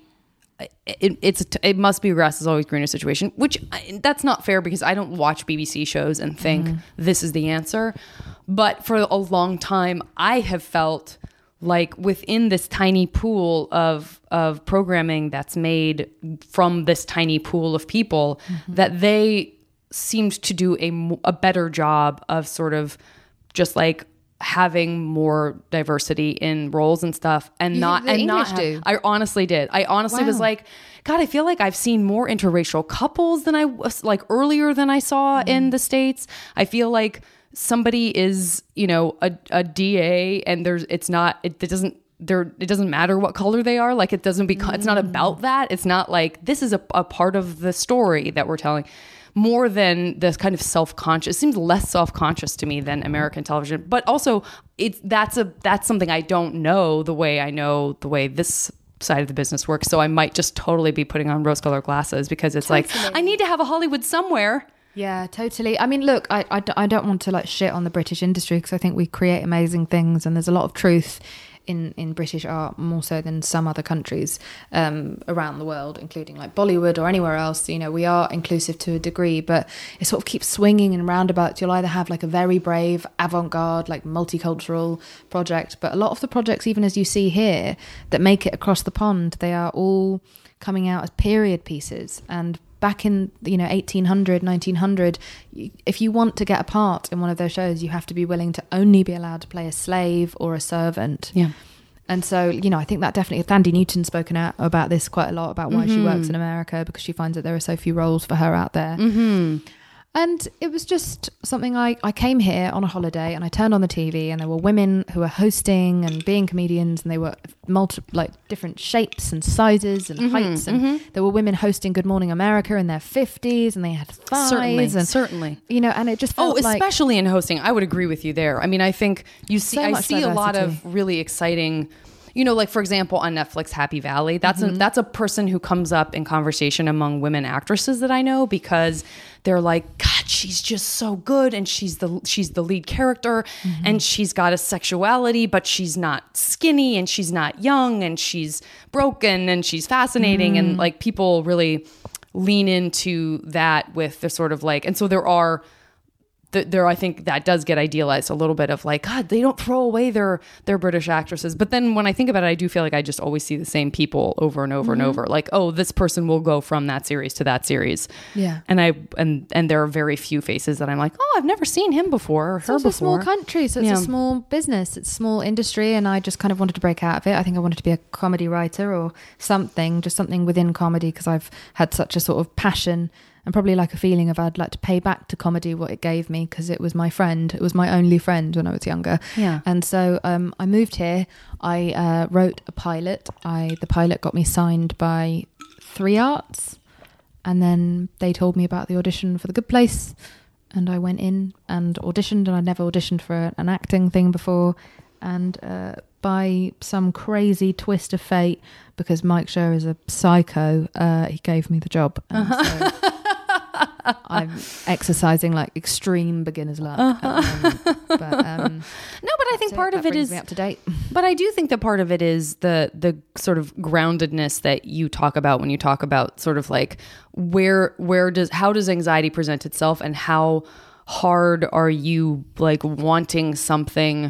It, it's it must be grass is always greener situation, which I, that's not fair because I don't watch B B C shows and think this is the answer. But for a long time, I have felt like within this tiny pool of of programming that's made from this tiny pool of people, that they seemed to do a, mo- a better job of sort of just like having more diversity in roles and stuff, and You not think the and not English do? I honestly did. I honestly was Wow. like, God, I feel like I've seen more interracial couples than I was like earlier than I saw Mm-hmm. in the States. I feel like somebody is, you know, a, a D A and there's, it's not, it, it doesn't, there, it doesn't matter what color they are. Like it doesn't become, it's not about that. It's not like this is a, a part of the story that we're telling. More than this kind of self-conscious, it seems less self-conscious to me than American television. But also, it's that's a that's something I don't know the way I know the way this side of the business works. So I might just totally be putting on rose-colored glasses because it's like I need to have a Hollywood somewhere. Yeah, totally. I mean, look, I, I, d- I don't want to like shit on the British industry because I think we create amazing things, and there's a lot of truth in, in British art, more so than some other countries um, around the world, including like Bollywood or anywhere else. You know, we are inclusive to a degree, but it sort of keeps swinging in roundabouts. You'll either have like a very brave, avant-garde, like multicultural project, but a lot of the projects, even as you see here, that make it across the pond, they are all coming out as period pieces. And back in, you know, eighteen hundred, nineteen hundred, y- if you want to get a part in one of those shows, you have to be willing to only be allowed to play a slave or a servant. Yeah. And so, you know, I think that definitely, Thandie Newton's spoken out about this quite a lot, about why she works in America, because she finds that there are so few roles for her out there. Mm-hmm. And it was just something I, I came here on a holiday and I turned on the T V and there were women who were hosting and being comedians, and they were multi, like different shapes and sizes and heights. And there were women hosting Good Morning America in their fifties, and they had thighs. Certainly, and, certainly. You know, and it just Oh, felt like... especially in hosting, I would agree with you there. I mean, I think you see, So I much see a lot of diversity. really exciting, you know, like for example, on Netflix, Happy Valley. That's Mm-hmm. a, that's a person who comes up in conversation among women actresses that I know, because they're like, God, she's just so good, and she's the she's the lead character, Mm-hmm. and she's got a sexuality, but she's not skinny, and she's not young, and she's broken, and she's fascinating, Mm. and like people really lean into that with the sort of like, and so there are. th- there, I think that does get idealized a little bit of like, God, they don't throw away their their British actresses. But then when I think about it, I do feel like I just always see the same people over and over Mm-hmm. and over. Like, oh, this person will go from that series to that series. Yeah. And I and and there are very few faces that I'm like, oh, I've never seen him before or It's her also a before. small country, so it's Yeah. a small business. It's a small industry, and I just kind of wanted to break out of it. I think I wanted to be a comedy writer or something, just something within comedy, because I've had such a sort of passion and probably like a feeling of I'd like to pay back to comedy what it gave me, because it was my friend. It was my only friend when I was younger. Yeah. And so um, I moved here. I uh, wrote a pilot. I the pilot got me signed by Three Arts. and then they told me about the audition for The Good Place, and I went in and auditioned, and I'd never auditioned for an acting thing before. And uh, by some crazy twist of fate, because Mike Schur is a psycho, uh, he gave me the job. And uh-huh. so I'm exercising like extreme beginner's luck. Uh-huh. Um, but, um, no, but I think so part of it is me up to date. But I do think that part of it is the the sort of groundedness that you talk about when you talk about sort of like where where does how does anxiety present itself, and how hard are you like wanting something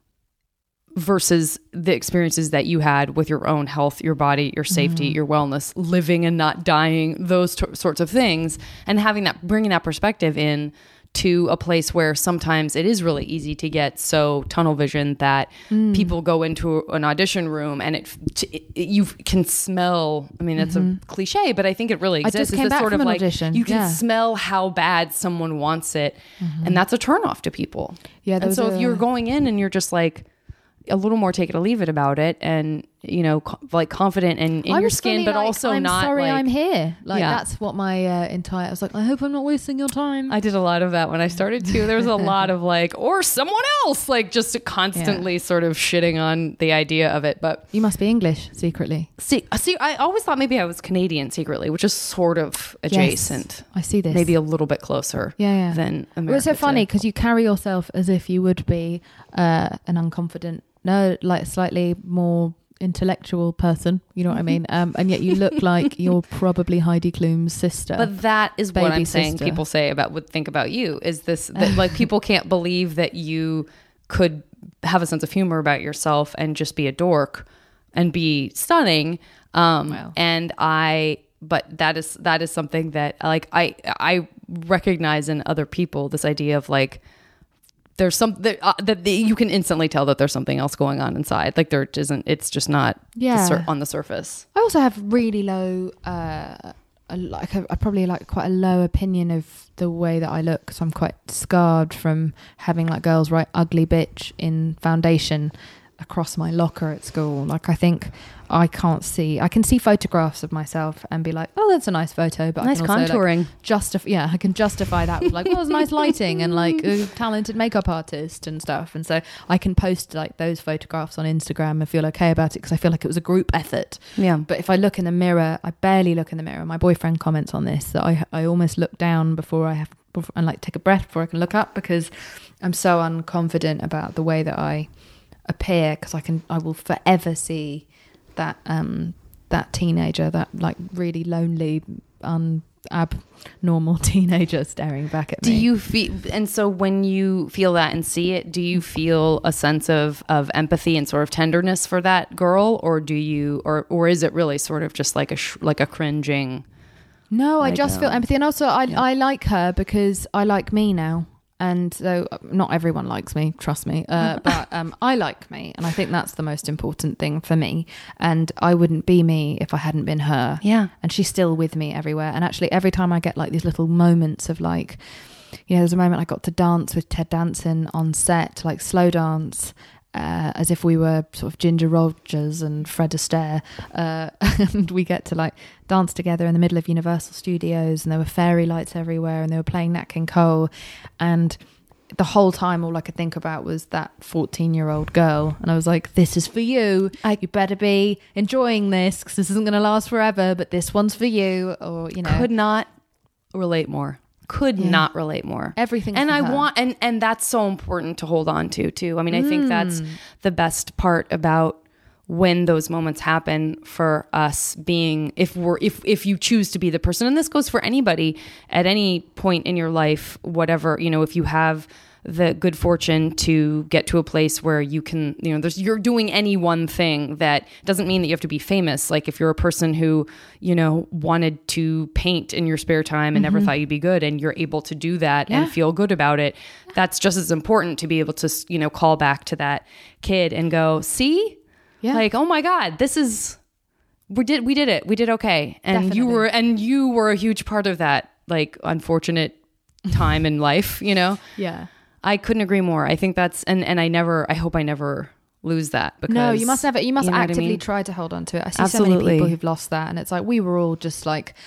versus the experiences that you had with your own health, your body, your safety, mm-hmm. your wellness, living and not dying, those t- sorts of things, and having that, bringing that perspective in to a place where sometimes it is really easy to get so tunnel vision that mm. people go into an audition room and it, it, it you can smell. I mean, it's mm-hmm. a cliche, but I think it really exists. I just it's came back sort from of an like audition. you can yeah. smell how bad someone wants it, mm-hmm. and that's a turnoff to people. Yeah, and so a, if you're going in and you're just like a little more take it or leave it about it, and you know, co- like confident and in I your was skin, fully but like, also I'm not sorry, like, I'm here. Like Yeah. that's what my uh, entire. I was like, I hope I'm not wasting your time. I did a lot of that when I started too. There was a lot of like, or someone else, like just constantly Yeah. sort of shitting on the idea of it. But You must be English secretly. see, see, I always thought maybe I was Canadian secretly, which is sort of adjacent. Yes, I see this. Maybe a little bit closer. Yeah, yeah. Than America. Well, it's so funny to- because you carry yourself as if you would be uh, an unconfident, no, like slightly more intellectual person. You know what I mean? Um, and yet you look like you're probably Heidi Klum's sister. But that is what Baby I'm saying. sister. People say about would think about you is this that like people can't believe that you could have a sense of humor about yourself and just be a dork and be stunning. Um, Wow. And I, but that is that is something that like I I recognize in other people, this idea of like there's some that, uh, that the, you can instantly tell that there's something else going on inside. Like there isn't. It's just not Yeah. the sur- on the surface. I also have really low, uh, a, like a, a probably like quite a low opinion of the way that I look. So I'm quite scarred from having like girls write "ugly bitch" in foundation across my locker at school. Like I think I can't see. I can see photographs of myself and be like, "Oh, that's a nice photo." But Nice I can also, contouring. Like, justify. Yeah, I can justify that with like, "Oh, it's nice lighting and like a talented makeup artist and stuff." And so I can post like those photographs on Instagram and feel okay about it because I feel like it was a group effort. Yeah. But if I look in the mirror, I barely look in the mirror. My boyfriend comments on this that I I almost look down before I have before, and like take a breath before I can look up because I'm so unconfident about the way that I appear because I can I will forever see that um that teenager, that like really lonely un abnormal teenager staring back at Do me. you feel, and so when you feel that and see it, do you feel a sense of, of empathy and sort of tenderness for that girl, or do you, or, or is it really sort of just like a, sh- like a cringing? No, I Like, just feel um, empathy, and also I yeah. I like her because I like me now. And so not everyone likes me, trust me, uh, but um, I like me. And I think that's the most important thing for me. And I wouldn't be me if I hadn't been her. Yeah. And she's still with me everywhere. And actually, every time I get like these little moments of like, you know, there's a moment I got to dance with Ted Danson on set, like slow dance, uh, as if we were sort of Ginger Rogers and Fred Astaire. Uh, and we get to like dance together in the middle of Universal Studios, and there were fairy lights everywhere, and they were playing Nat King Cole. And the whole time, all I could think about was that fourteen-year-old girl. And I was like, this is for you. I, you better be enjoying this because this isn't going to last forever, but this one's for you. Or, you know. Could not relate more. Could Yeah. not relate more. Everything. And for I her. want, and, and that's so important to hold on to too. I mean, I think that's the best part about when those moments happen for us being, if we're, if, if you choose to be the person, and this goes for anybody at any point in your life, whatever, you know, if you have the good fortune to get to a place where you can, you know, there's, you're doing any one thing that doesn't mean that you have to be famous. Like if you're a person who, you know, wanted to paint in your spare time and never thought you'd be good, and you're able to do that Yeah. and feel good about it, that's just as important to be able to, you know, call back to that kid and go, see, Yeah. like, oh my God, this is, we did, we did it. We did okay. And you Definitely. were, and you were a huge part of that, like, unfortunate time in life, you know? Yeah. I couldn't agree more. I think that's, and, and I never, I hope I never lose that because No, you must never, you must you know what I actively mean? try to hold on to it. I see so Absolutely. many people who've lost that, and it's like, we were all just like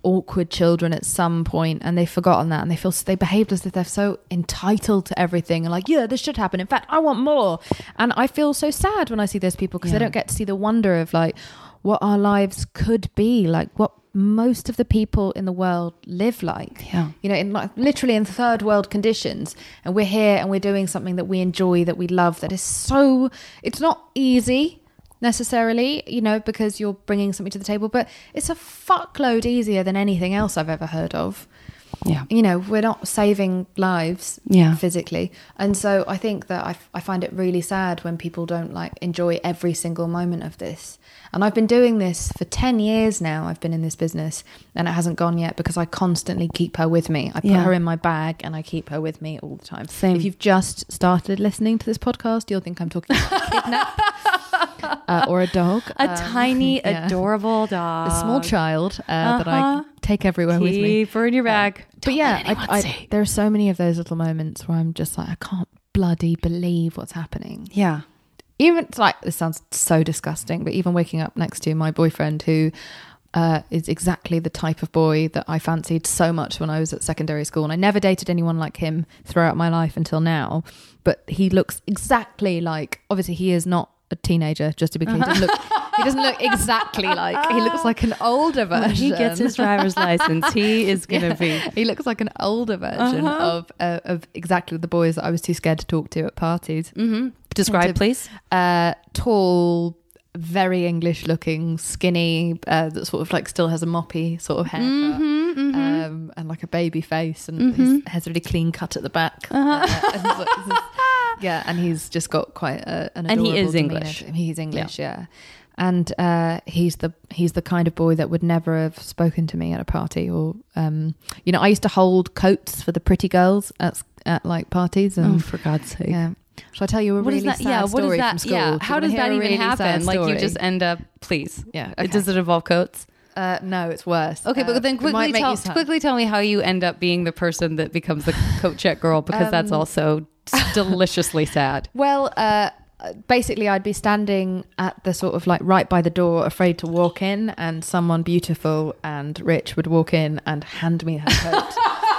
awkward children at some point, and they've forgotten that, and they feel they behaved as if they're so entitled to everything, and like, yeah, this should happen. In fact, I want more. And I feel so sad when I see those people, because Yeah. they don't get to see the wonder of like what our lives could be, like what most of the people in the world live like. Yeah. You know, in like literally in third world conditions, and we're here and we're doing something that we enjoy, that we love, that is so, it's not easy necessarily, you know, because you're bringing something to the table, but it's a fuckload easier than anything else I've ever heard of. Yeah. You know, we're not saving lives Yeah. physically. And so I think that I, I find it really sad when people don't like enjoy every single moment of this. And I've been doing this for ten years now. I've been in this business, and it hasn't gone yet because I constantly keep her with me. I put Yeah. her in my bag and I keep her with me all the time. Same. If you've just started listening to this podcast, you'll think I'm talking about a kidnap uh, or a dog. A Um, tiny, yeah. adorable dog. A small child uh, that I Uh-huh. take everywhere with me. Keep her in your bag. But yeah, let anyone I, I, see. there are so many of those little moments where I'm just like, I can't bloody believe what's happening. Yeah. Even it's like, this sounds so disgusting, but even waking up next to my boyfriend, who uh, is exactly the type of boy that I fancied so much when I was at secondary school, and I never dated anyone like him throughout my life until now. But he looks exactly like, obviously he is not a teenager, just to be clear. He doesn't look, he doesn't look exactly like, he looks like an older version. When he gets his driver's license, he is going to Yeah. be. He looks like an older version Uh-huh. of uh, of exactly the boys that I was too scared to talk to at parties. Mm-hmm. Describe, To- please. Uh, tall, very English looking, skinny, uh, that sort of like still has a moppy sort of haircut. Mm-hmm, mm-hmm. Um, and like a baby face, and Mhm. his hair's really clean cut at the back. Uh-huh. Uh, and he's like- this is- yeah, and he's just got quite a, an And he adorable is demeanor English. to him. He's English, yeah. And uh, he's the he's the kind of boy that would never have spoken to me at a party, or um, you know, I used to hold coats for the pretty girls at s- at like parties, and Oh, for God's sake. yeah. Shall I tell you a What really is that? sad Yeah, what story is that? from school? Yeah, Do you how wanna does hear that a even really sad happen? Like you story? just end up, please. Yeah, okay. Does it involve coats? Uh, no, it's worse. Okay, Uh, but then it might quickly make tell you sad. quickly tell me how you end up being the person that becomes the coat check girl, because that's Um, also deliciously sad. Well, uh, basically, I'd be standing at the sort of like right by the door, afraid to walk in, and someone beautiful and rich would walk in and hand me her coat.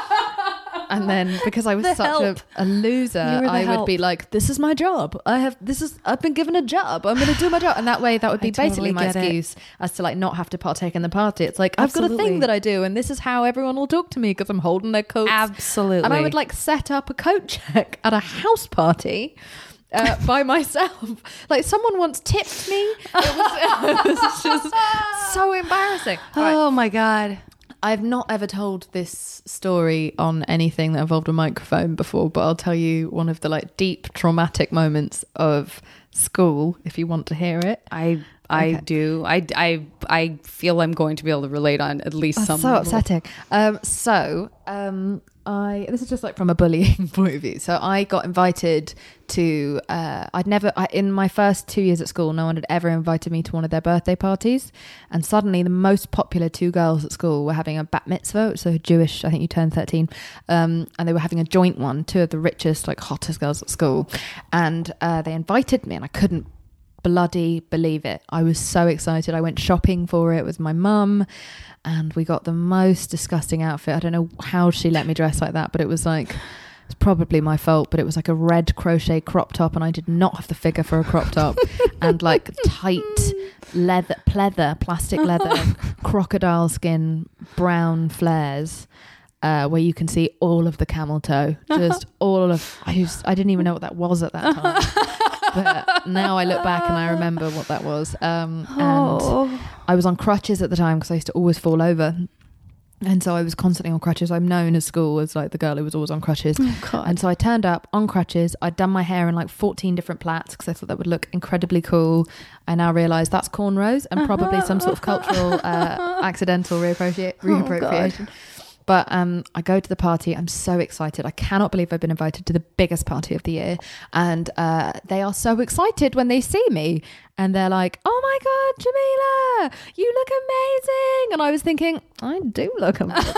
And then, because I was The such a, help. a loser, You were the I would help. be like, "This is my job. I have this is I've been given a job. I'm going to do my job." And that way, that would be I totally basically my get it. excuse as to like not have to partake in the party. It's like I've got a Absolutely. thing that I do, and this is how everyone will talk to me because I'm holding their coats. Absolutely. And I would like set up a coat check at a house party uh, by myself. Like someone once tipped me. It was, it was just so embarrassing. All right. Oh my God. I've not ever told this story on anything that involved a microphone before, but I'll tell you one of the like deep traumatic moments of school if you want to hear it. I I Okay. do. I, I, I feel I'm going to be able to relate on at least That's some so level. upsetting. Um, so um, I this is just like from a bullying point of view. So I got invited to. Uh, I'd never I, in my first two years at school, no one had ever invited me to one of their birthday parties. And suddenly, the most popular two girls at school were having a bat mitzvah, which is Jewish. I think you turn thirteen, um, and they were having a joint one. Two of the richest, like hottest girls at school, and uh, they invited me, and I couldn't bloody believe it. I was so excited. I went shopping for it with my mum, and we got the most disgusting outfit. I don't know how she let me dress like that, but it was like, it's probably my fault, but it was like a red crochet crop top, and I did not have the figure for a crop top, and like tight leather, pleather, plastic leather, crocodile skin, brown flares. Uh, where you can see all of the camel toe, just all of. I, just, I didn't even know what that was at that time, but now I look back and I remember what that was. Um, and I was on crutches at the time because I used to always fall over, and so I was constantly on crutches. I'm known at school as like the girl who was always on crutches. Oh, God. And so I turned up on crutches. I'd done my hair in like fourteen different plaits because I thought that would look incredibly cool. I now realise that's cornrows and probably some sort of cultural uh, accidental reappropria- reappropriation. But um, I go to the party. I'm so excited. I cannot believe I've been invited to the biggest party of the year. And uh, they are so excited when they see me. And they're like, "Oh my God, Jamila, you look amazing." And I was thinking, I do look amazing.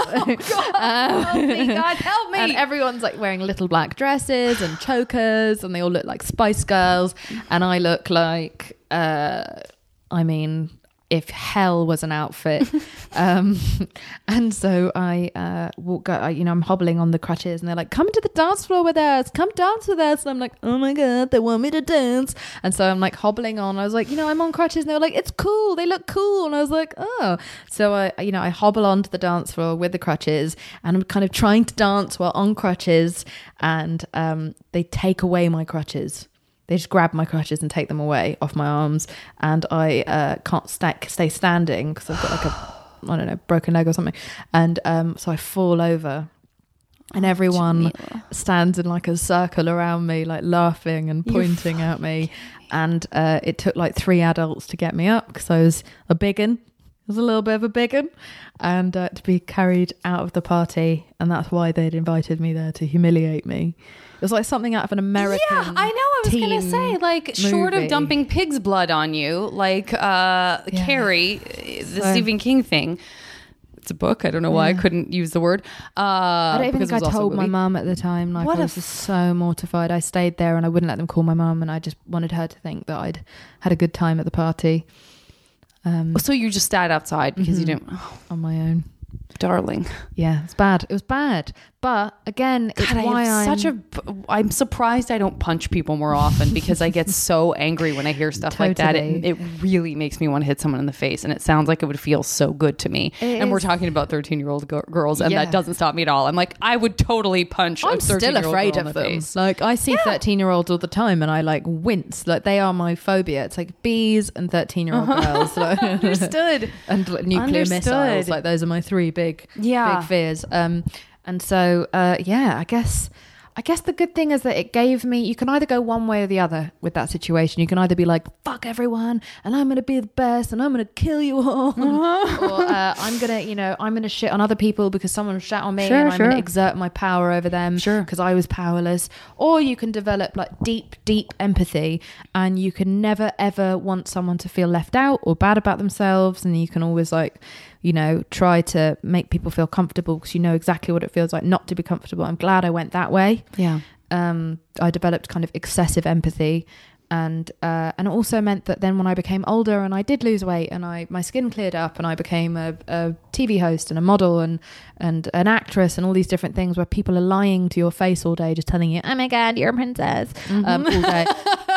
Um, Help me, God, help me. and everyone's like wearing little black dresses and chokers, and they all look like Spice Girls. And I look like, uh, I mean... if hell was an outfit. um, and so I uh, walk, I, you know, I'm hobbling on the crutches and they're like, come to the dance floor with us, come dance with us. And I'm like, oh my God, they want me to dance. And so I'm like hobbling on. I was like, you know, I'm on crutches. And they were like, it's cool. They look cool. And I was like, oh. So I, you know, I hobble onto the dance floor with the crutches and I'm kind of trying to dance while on crutches. And um, they take away my crutches. They just grab my crutches and take them away off my arms, and I uh, can't stack, stay standing because I've got like a, I don't know, broken leg or something. And um, so I fall over, and oh, everyone Jamila. stands in like a circle around me, like laughing and pointing at me. And uh, it took like three adults to get me up because I was a big un. I was a little bit of a big un, and uh, to be carried out of the party, and that's why they'd invited me there, to humiliate me. It was like something out of an American Yeah, I know. I was going to say, like, movie. Short of dumping pig's blood on you, like uh, Yeah. Carrie, the So- Stephen King thing. It's a book. I don't know why Yeah. I couldn't use the word. Uh, I don't even think I told my mum at the time. Like, What I a was just so mortified. I stayed there and I wouldn't let them call my mum, and I just wanted her to think that I'd had a good time at the party. Um, So you just sat outside because you didn't. Oh, on my own. darling. Yeah, it's bad. It was bad. But again, it's God, I why have I'm such a. I'm surprised I don't punch people more often because I get so angry when I hear stuff like that. It, Totally. it really makes me want to hit someone in the face, and it sounds like it would feel so good to me. It and we're is- talking about thirteen-year-old go- girls, and Yeah. that doesn't stop me at all. I'm like, I would totally punch. I'm a still thirteen-year-old afraid girl in of the them. face. Like, I see thirteen year olds all the time and I like wince. Like, they are my phobia. It's like bees and thirteen year old girls. Like, Understood. and like, nuclear Understood. missiles. Like, those are my three big, Yeah. big fears. Um, and so, uh, yeah, I guess. I guess the good thing is that it gave me, you can either go one way or the other with that situation. You can either be like, fuck everyone, and I'm going to be the best, and I'm going to kill you all. Uh-huh. Or uh, I'm going to, you know, I'm going to shit on other people because someone shat on me, Sure, and I'm sure. going to exert my power over them Sure. because I was powerless. Or you can develop like deep, deep empathy, and you can never, ever want someone to feel left out or bad about themselves. And you can always like, you know, try to make people feel comfortable because you know exactly what it feels like not to be comfortable. I'm glad I went that way. Yeah. Um, I developed kind of excessive empathy, and uh, and it also meant that then when I became older and I did lose weight and I my skin cleared up and I became a, a T V host and a model and and an actress and all these different things where people are lying to your face all day, just telling you, oh my God, you're a princess, Mm-hmm. um, all day.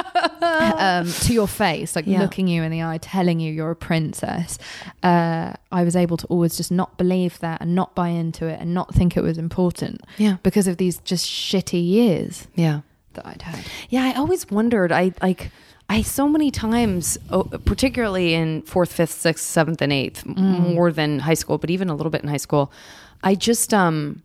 um, to your face, like Yeah. looking you in the eye, telling you you're a princess. Uh, I was able to always just not believe that and not buy into it and not think it was important. Yeah. Because of these just shitty years Yeah. that I'd had. Yeah, I always wondered. I like, I so many times, oh, particularly in fourth, fifth, sixth, seventh, and eighth, m- more than high school, but even a little bit in high school, I just, um,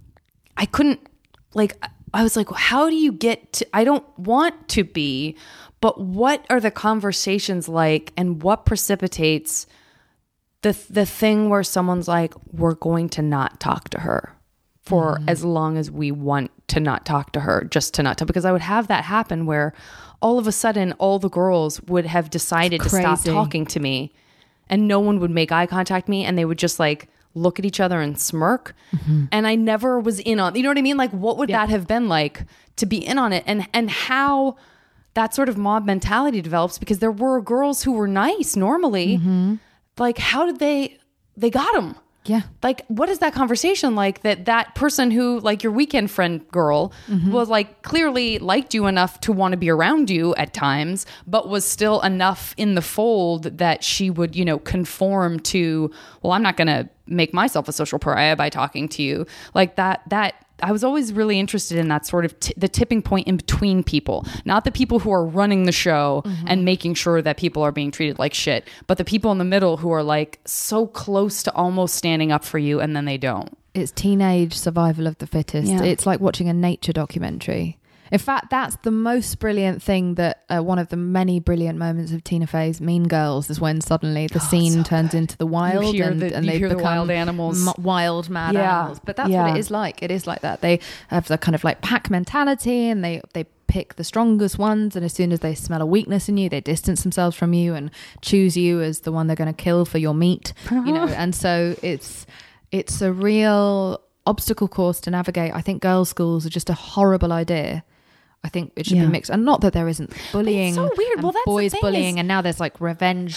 I couldn't, like, I was like, how do you get to? I don't want to be, but what are the conversations like, and what precipitates the the thing where someone's like, we're going to not talk to her for as long as we want to not talk to her, just to not talk. Because I would have that happen where all of a sudden all the girls would have decided to stop Crazy. talking to me, and no one would make eye contact me, and they would just like look at each other and smirk. And I never was in on, you know what I mean? Like, what would that have been like to be in on it? And and how that sort of mob mentality develops, because there were girls who were nice normally. Like, how did they, they got them? Yeah. Like, what is that conversation like, that that person who, like your weekend friend girl, was like clearly liked you enough to want to be around you at times, but was still enough in the fold that she would, you know, conform to, well, I'm not going to make myself a social pariah by talking to you. Like that, that, I was always really interested in that sort of t- the tipping point in between people, not the people who are running the show and making sure that people are being treated like shit, but the people in the middle who are like so close to almost standing up for you, and then they don't. It's teenage survival of the fittest. Yeah. It's like watching a nature documentary. In fact, that's the most brilliant thing that uh, one of the many brilliant moments of Tina Fey's Mean Girls is when suddenly the scene so turns good. into the wild hear and, the- and you they hear the become wild animals. m- wild, mad Yeah. animals. But that's Yeah. what it is like. It is like that. They have the kind of like pack mentality, and they, they pick the strongest ones. And as soon as they smell a weakness in you, they distance themselves from you and choose you as the one they're going to kill for your meat. You know, and so it's it's a real obstacle course to navigate. I think girls' schools are just a horrible idea. I think it should Yeah. be mixed, and not that there isn't bullying, so weird. and Well, that's the boys thing bullying, is- and now there's like revenge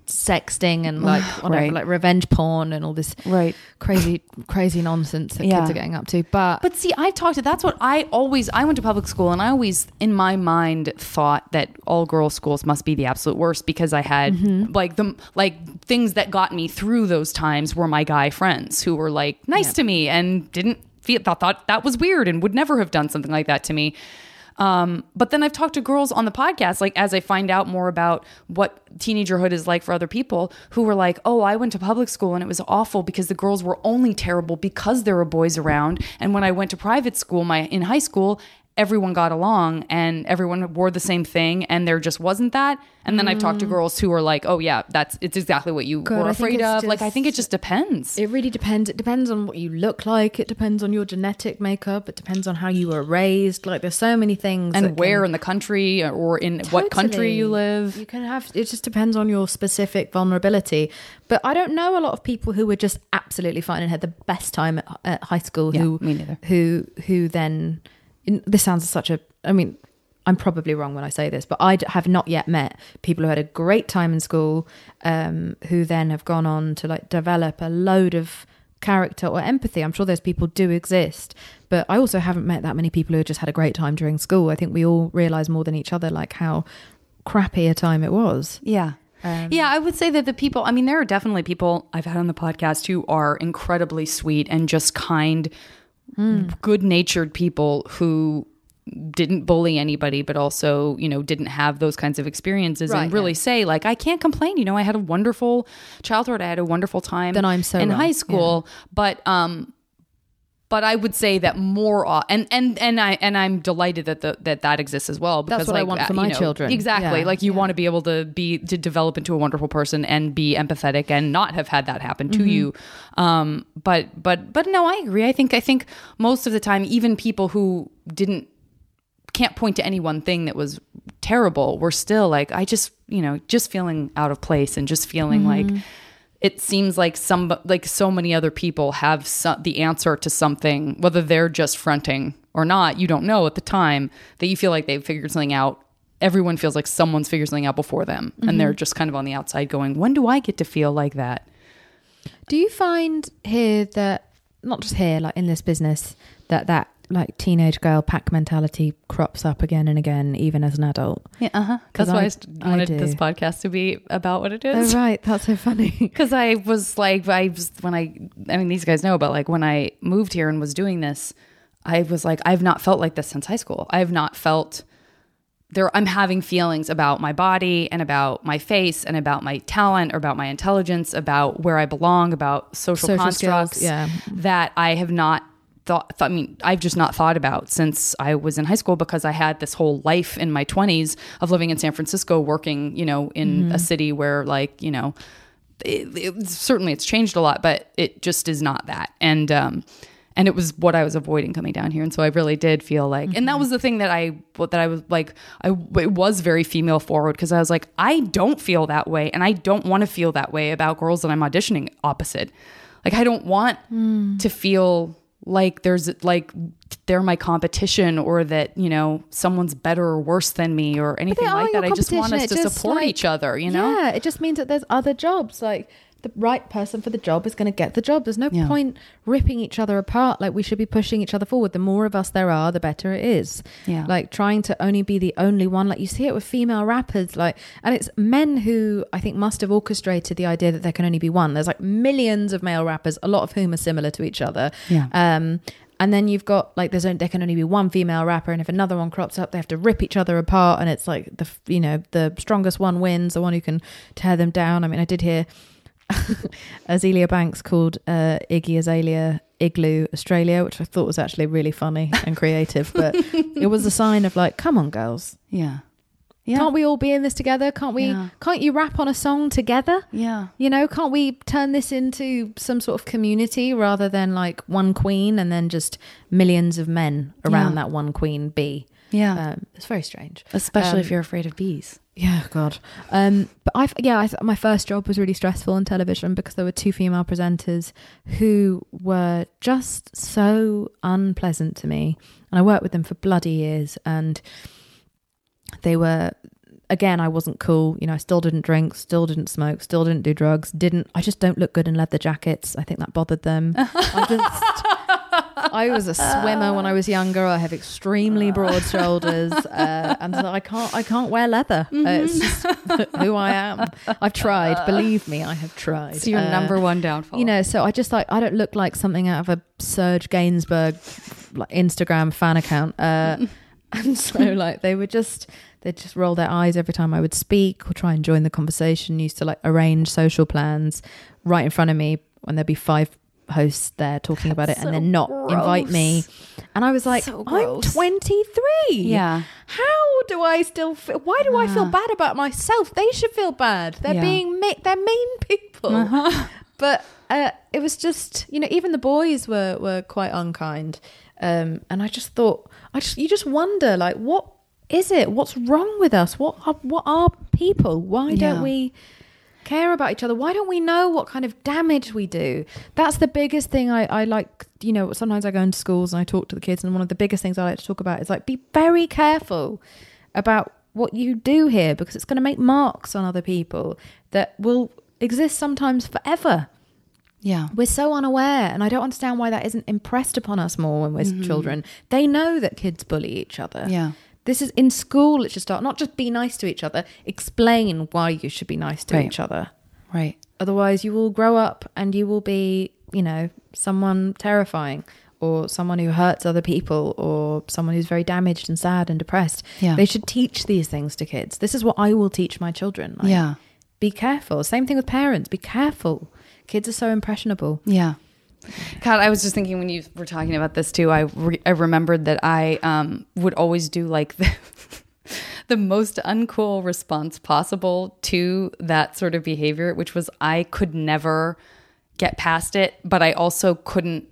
sexting and like whatever, Right. like revenge porn and all this Right. crazy crazy nonsense that Yeah. kids are getting up to. But But see, I talked to, that's what I always, I went to public school and I always, in my mind, thought that all girls schools must be the absolute worst because I had Mm-hmm. like the, like things that got me through those times were my guy friends who were like nice to me and didn't feel, thought, thought that was weird and would never have done something like that to me. Um, but then I've talked to girls on the podcast, like as I find out more about what teenagerhood is like for other people who were like, oh, I went to public school and it was awful because the girls were only terrible because there were boys around. And when I went to private school, my in high school, everyone got along and everyone wore the same thing and there just wasn't that. And then I've talked to girls who are like, oh yeah, that's, it's exactly what you God, were I think afraid it's of. Like, I just- think it just depends. it really depends. It depends on what you look like. It depends on your genetic makeup. It depends on how you were raised. Like there's so many things. And that where can- in the country or in what country you Totally. live. You can have, it just depends on your specific vulnerability. But I don't know a lot of people who were just absolutely fine and had the best time at, at high school Yeah, who, me neither. who, who then, in, this sounds such a, I mean, I'm probably wrong when I say this, but I d- have not yet met people who had a great time in school, um, who then have gone on to like develop a load of character or empathy. I'm sure those people do exist, but I also haven't met that many people who just had a great time during school. I think we all realize more than each other, like how crappy a time it was. Yeah. yeah, I would say that the people, I mean, there are definitely people I've had on the podcast who are incredibly sweet and just kind, good-natured people who didn't bully anybody, but also, you know, didn't have those kinds of experiences Right, and really yeah. say like, I can't complain. You know, I had a wonderful childhood. I had a wonderful time Then I'm so in wrong. high school, but, um, but I would say that more, uh, and and and I and I'm delighted that the, that that exists as well. Because That's what I like, want uh, for you my know, children. Exactly, Yeah, like you yeah. want to be able to be to develop into a wonderful person and be empathetic and not have had that happen Mm-hmm. to you. Um, but but but no, I agree. I think I think most of the time, even people who didn't can't point to any one thing that was terrible were still like, I just you know just feeling out of place and just feeling Mm-hmm. like. It seems like some, like so many other people have some, the answer to something, whether they're just fronting or not. You don't know at the time that you feel like they've figured something out. Everyone feels like someone's figured something out before them, Mm-hmm. and they're just kind of on the outside going, "When do I get to feel like that?" Do you find here that, not just here, like in this business, that that like teenage girl pack mentality crops up again and again, even as an adult? Yeah, uh huh. 'Cause That's why I- I, st- I wanted do. this podcast to be about what it Oh, is. right. That's so funny. Because I was like, I was when I, I mean, these guys know, but like when I moved here and was doing this, I was like, I've not felt like this since high school. I've not felt there. I'm having feelings about my body and about my face and about my talent or about my intelligence, about where I belong, about social, Social constructs skills, yeah. that I have not thought, I mean, I've just not thought about since I was in high school because I had this whole life in my twenties of living in San Francisco, working, you know, in a city where like, you know, it, it, certainly it's changed a lot, but it just is not that. And, um, and it was what I was avoiding coming down here. And so I really did feel like, and that was the thing that I, that I was like, I, it was very female forward because I was like, I don't feel that way. And I don't want to feel that way about girls that I'm auditioning opposite. Like, I don't want to feel like there's like they're my competition or that, you know, someone's better or worse than me or anything they are like that. your I just want us competition. to It just, support like- each other, you know? Yeah, it just means that there's other jobs. Like the right person for the job is going to get the job. There's no Yeah. point ripping each other apart. Like we should be pushing each other forward. The more of us there are, the better it is. Yeah. Like trying to only be the only one. Like you see it with female rappers. Like, and it's men who I think must have orchestrated the idea that there can only be one. There's like millions of male rappers, a lot of whom are similar to each other. Yeah. Um, and then you've got like there's only, there can only be one female rapper, and if another one crops up, they have to rip each other apart, and it's like the you know the strongest one wins, the one who can tear them down. I mean, I did hear Azealia Banks called uh, Iggy Azalea Igloo Australia, which I thought was actually really funny and creative, but it was a sign of like, come on, girls, Yeah. Yeah. can't we all be in this together? Can't we? Yeah. Can't you rap on a song together? Yeah. You know, can't we turn this into some sort of community rather than like one queen and then just millions of men around Yeah. that one queen bee? Yeah. Um, it's very strange. Especially um, if you're afraid of bees. Yeah, God. Um, but I, yeah, I th- my first job was really stressful on television because there were two female presenters who were just so unpleasant to me, and I worked with them for bloody years, and they were again, I wasn't cool. You know, I still didn't drink, still didn't smoke, still didn't do drugs. Didn't I just don't look good in leather jackets. I think that bothered them. I just, I was a swimmer when I was younger. I have extremely broad shoulders, uh, and so I can't, I can't wear leather. Mm-hmm. Uh, it's just who I am. I've tried. Believe me, I have tried. It's your uh, number one downfall. You know, so I just like I don't look like something out of a Serge Gainsbourg like Instagram fan account. Uh, and so like they were just. They'd just roll their eyes every time I would speak or try and join the conversation. Used to like arrange social plans right in front of me when there'd be five hosts there talking about it, so and then not gross. invite me. And I was like, so I'm twenty-three. Yeah. How do I still feel, why do uh, I feel bad about myself? They should feel bad. They're yeah. being, ma- they're mean people. Uh-huh. But uh, it was just, you know, even the boys were, were quite unkind. Um, and I just thought, I just, you just wonder like, what, is it? What's wrong with us? What are, what are people? Why yeah. don't we care about each other? Why don't we know what kind of damage we do? That's the biggest thing I, I like, you know, sometimes I go into schools and I talk to the kids, and one of the biggest things I like to talk about is like, be very careful about what you do here, because it's going to make marks on other people that will exist sometimes forever. Yeah. We're so unaware, and I don't understand why that isn't impressed upon us more when we're mm-hmm. children. They know that kids bully each other. Yeah. This is in school. It should start, not just be nice to each other, explain why you should be nice to right. each other. Right. Otherwise you will grow up and you will be, you know, someone terrifying, or someone who hurts other people, or someone who's very damaged and sad and depressed. Yeah. They should teach these things to kids. This is what I will teach my children. Like, yeah. Be careful. Same thing with parents. Be careful. Kids are so impressionable. Yeah. God, I was just thinking when you were talking about this too, I, re- I remembered that I um, would always do like the, the most uncool response possible to that sort of behavior, which was I could never get past it, but I also couldn't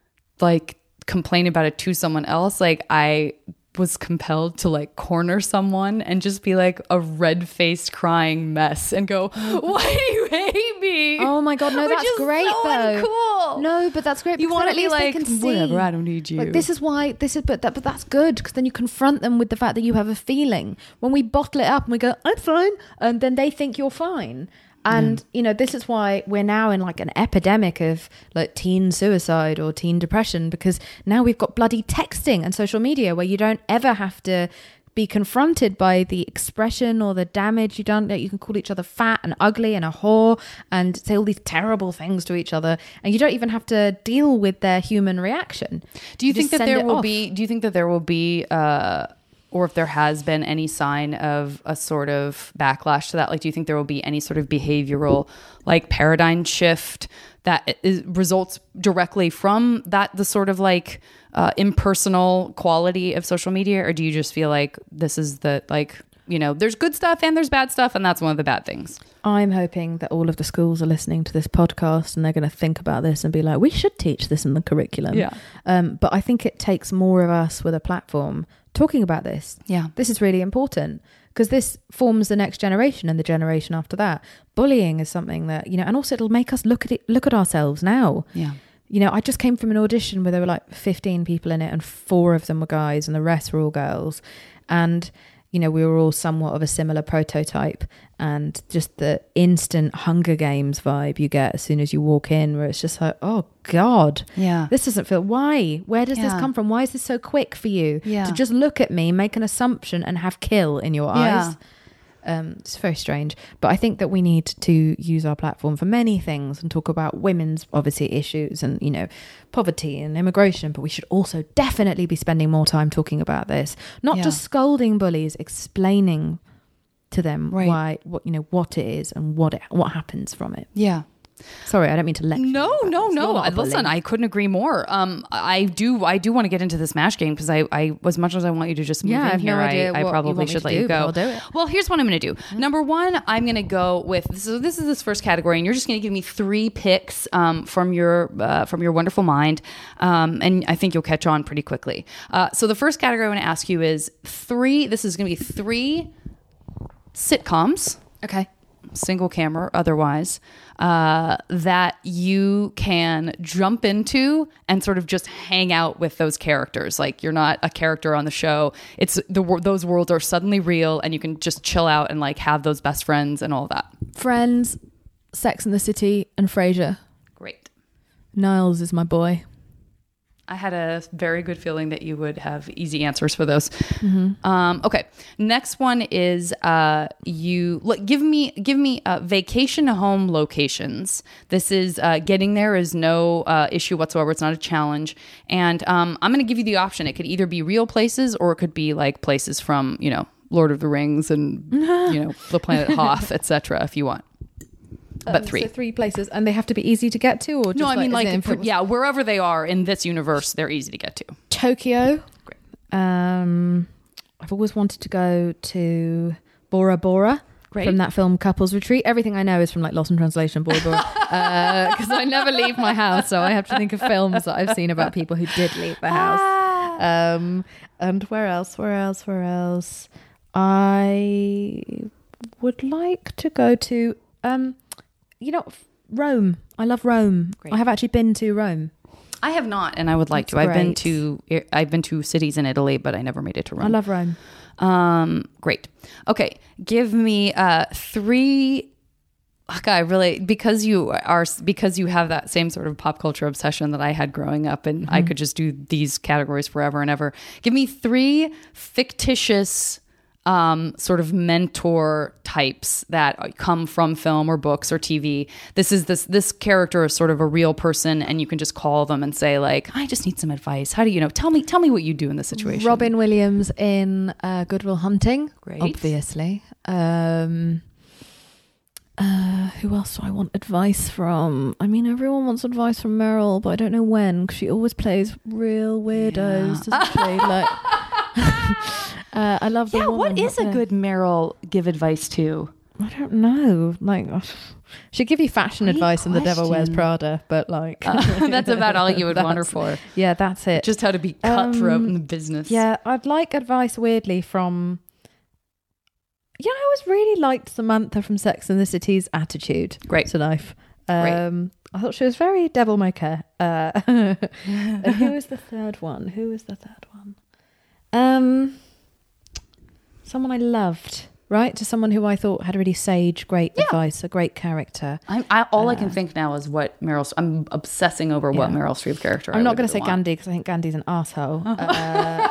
like complain about it to someone else. Like I was compelled to like corner someone and just be like a red-faced crying mess and go, why do you hate me? Oh my God, no, Which that's is great so though. Uncool. No, but that's great. You want to be like, they can see, whatever, I don't need you. Like, this is why, this is, but that, but that's good, because then you confront them with the fact that you have a feeling. When we bottle it up and we go, I'm fine, and then they think you're fine. And, yeah. you know, this is why we're now in like an epidemic of like teen suicide or teen depression, because now we've got bloody texting and social media where you don't ever have to be confronted by the expression or the damage you done. That you can call each other fat and ugly and a whore and say all these terrible things to each other, and you don't even have to deal with their human reaction. Do you, you think that there will off. be, do you think that there will be, uh, or if there has been any sign of a sort of backlash to that? Like, do you think there will be any sort of behavioral like paradigm shift that is, results directly from that, the sort of like uh, impersonal quality of social media? Or do you just feel like this is the, like, you know, there's good stuff and there's bad stuff, and that's one of the bad things? I'm hoping that all of the schools are listening to this podcast and they're going to think about this and be like, we should teach this in the curriculum. Yeah. Um, but I think it takes more of us with a platform talking about this. Yeah. This is really important, because this forms the next generation and the generation after that. Bullying is something that, you know, and also it'll make us look at it, look at ourselves now. Yeah. You know, I just came from an audition where there were like fifteen people in it and four of them were guys and the rest were all girls. And, you know, we were all somewhat of a similar prototype, and just the instant Hunger Games vibe you get as soon as you walk in, where it's just like, oh God, yeah, this doesn't feel, why? Where does yeah. this come from? Why is this so quick for you yeah. to just look at me, make an assumption and have kill in your yeah. eyes? Um, it's very strange, but I think that we need to use our platform for many things and talk about women's obviously issues and, you know, poverty and immigration, but we should also definitely be spending more time talking about this, not yeah. just scolding bullies, explaining to them right. why, what, you know, what it is and what it, what happens from it. Yeah. Sorry, I don't mean to lecture. No, you no, this. no. I, listen, I couldn't agree more. Um, I do, I do want to get into this MASH game, because I, I, as much as I want you to just move yeah, in I have here, no idea I, I probably should let do, you go. I'll do it. Well, here's what I'm going to do. Mm-hmm. Number one, I'm going to go with this. Is, this is this first category, and you're just going to give me three picks um, from your uh, from your wonderful mind, um, and I think you'll catch on pretty quickly. Uh, so the first category I want to ask you is three. This is going to be three sitcoms. Okay. single camera or otherwise, uh, that you can jump into and sort of just hang out with those characters. Like you're not a character on the show. It's the those worlds are suddenly real, and you can just chill out and like have those best friends and all that. Friends, Sex and the City, and Frasier. Great. Niles is my boy. I had a very good feeling that you would have easy answers for those. Mm-hmm. Um, okay, next one is uh, you look, give me give me uh, vacation home locations. This is uh, getting there is no uh, issue whatsoever. It's not a challenge, and um, I'm going to give you the option. It could either be real places or it could be like places from you know Lord of the Rings and you know the planet Hoth, et cetera. If you want. But three. So three places, and they have to be easy to get to, or just no? I like, mean, like, in for, yeah, wherever they are in this universe, they're easy to get to. Tokyo. Great. Um, I've always wanted to go to Bora Bora. Great. From that film Couples Retreat. Everything I know is from like Lost in Translation, Bora Bora, because uh, I never leave my house, so I have to think of films that I've seen about people who did leave the house. Ah. Um, and where else? Where else? Where else? I would like to go to. Um, You know, Rome. I love Rome. Great. I have actually been to Rome. I have not, and I would like That's to. I've been great. to I've been to cities in Italy, but I never made it to Rome. I love Rome. Um, great. Okay, give me uh three. Okay, I really because you are because you have that same sort of pop culture obsession that I had growing up, and mm-hmm. I could just do these categories forever and ever. Give me three fictitious. Um, sort of mentor types that come from film or books or T V. This is this this character is sort of a real person, and you can just call them and say like, I just need some advice. How do you know? Tell me, tell me what you do in this situation. Robin Williams in uh, Good Will Hunting, great, obviously. Um, uh, who else do I want advice from? I mean, everyone wants advice from Meryl, but I don't know when because she always plays real weirdos, yeah. doesn't she? Like. Uh, I love the yeah. woman. What is a good Meryl give advice to? I don't know. Like, she'd give you fashion Great advice in The Devil Wears question. Prada, but like uh, that's about all you would want her for. Yeah, that's it. Just how to be cutthroat um, in the business. Yeah, I'd like advice weirdly from. Yeah, I always really liked Samantha from Sex and the City's attitude Great. to life. Um, Great. I thought she was very devil may care. Uh, and who was the third one? Who was the third one? Um. Someone I loved, right? To someone who I thought had really sage, great yeah. advice, a great character. I'm, I, all uh, I can think now is what Meryl. I'm obsessing over yeah. what Meryl Streep character. I'm I not going to say want. Gandhi because I think Gandhi's an asshole. uh,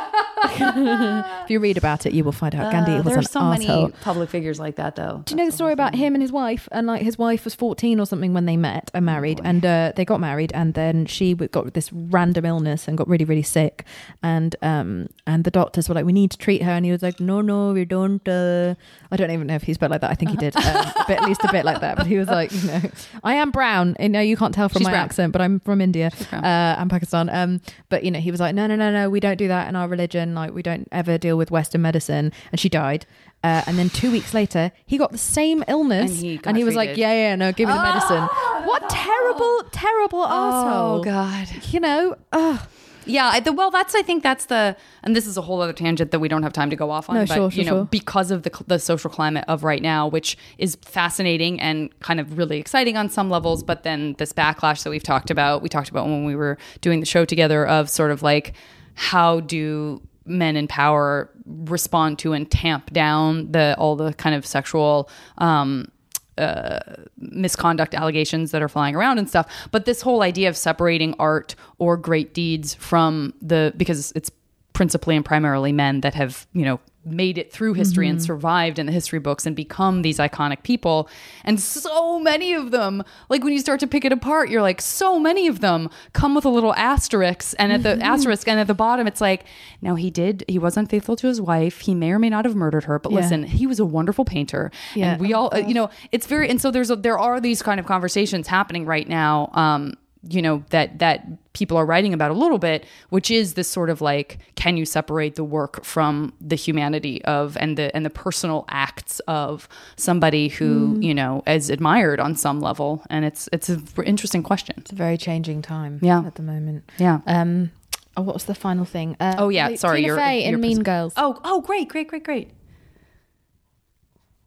if you read about it, you will find out Gandhi uh, was there an are so asshole. many public figures like that, though. Do you know the story about him and his wife? And like his wife was fourteen or something when they met and married, oh, and uh, they got married, and then she got this random illness and got really, really sick, and um and the doctors were like, we need to treat her, and he was like, no, no, we don't. Uh, I don't even know if he spoke like that. I think he did, um, a bit, at least a bit like that. But he was like, you know, I am brown. I know you can't tell from She's my brown. accent, but I'm from India uh, and Pakistan. Um, but you know, he was like, no, no, no, no, we don't do that in our religion. Like, we don't ever deal with Western medicine. And she died. Uh, and then two weeks later, he got the same illness, and he, and he was like, treated. yeah, yeah, no, give me the Oh, medicine. What terrible, terrible asshole. Oh God. You know, ugh. Yeah, I, the, well, that's I think that's the, and this is a whole other tangent that we don't have time to go off on. No, but sure, sure, you know, sure. because of the the social climate of right now, which is fascinating and kind of really exciting on some levels, but then this backlash that we've talked about, we talked about when we were doing the show together, of sort of like, how do men in power respond to and tamp down the all the kind of sexual um Uh, misconduct allegations that are flying around and stuff. But this whole idea of separating art or great deeds from the, because it's principally and primarily men that have, you know, made it through history mm-hmm. and survived in the history books and become these iconic people. And so many of them, like when you start to pick it apart, you're like, so many of them come with a little asterisk, and at the mm-hmm. asterisk and at the bottom, it's like, now he did, he was unfaithful to his wife. He may or may not have murdered her, but yeah. listen, he was a wonderful painter. Yeah. And we all, uh, you know, it's very, and so there's, a, there are these kind of conversations happening right now, um, you know, that, that people are writing about a little bit, which is this sort of like, can you separate the work from the humanity of, and the, and the personal acts of somebody who, mm. you know, is admired on some level. And it's, it's an interesting question. It's a very changing time yeah. at the moment. Yeah. Um, oh, what was the final thing? Uh, oh yeah. Sorry. Tina You're, Fey you're in Mean Girls. Oh, oh, great, great, great, great.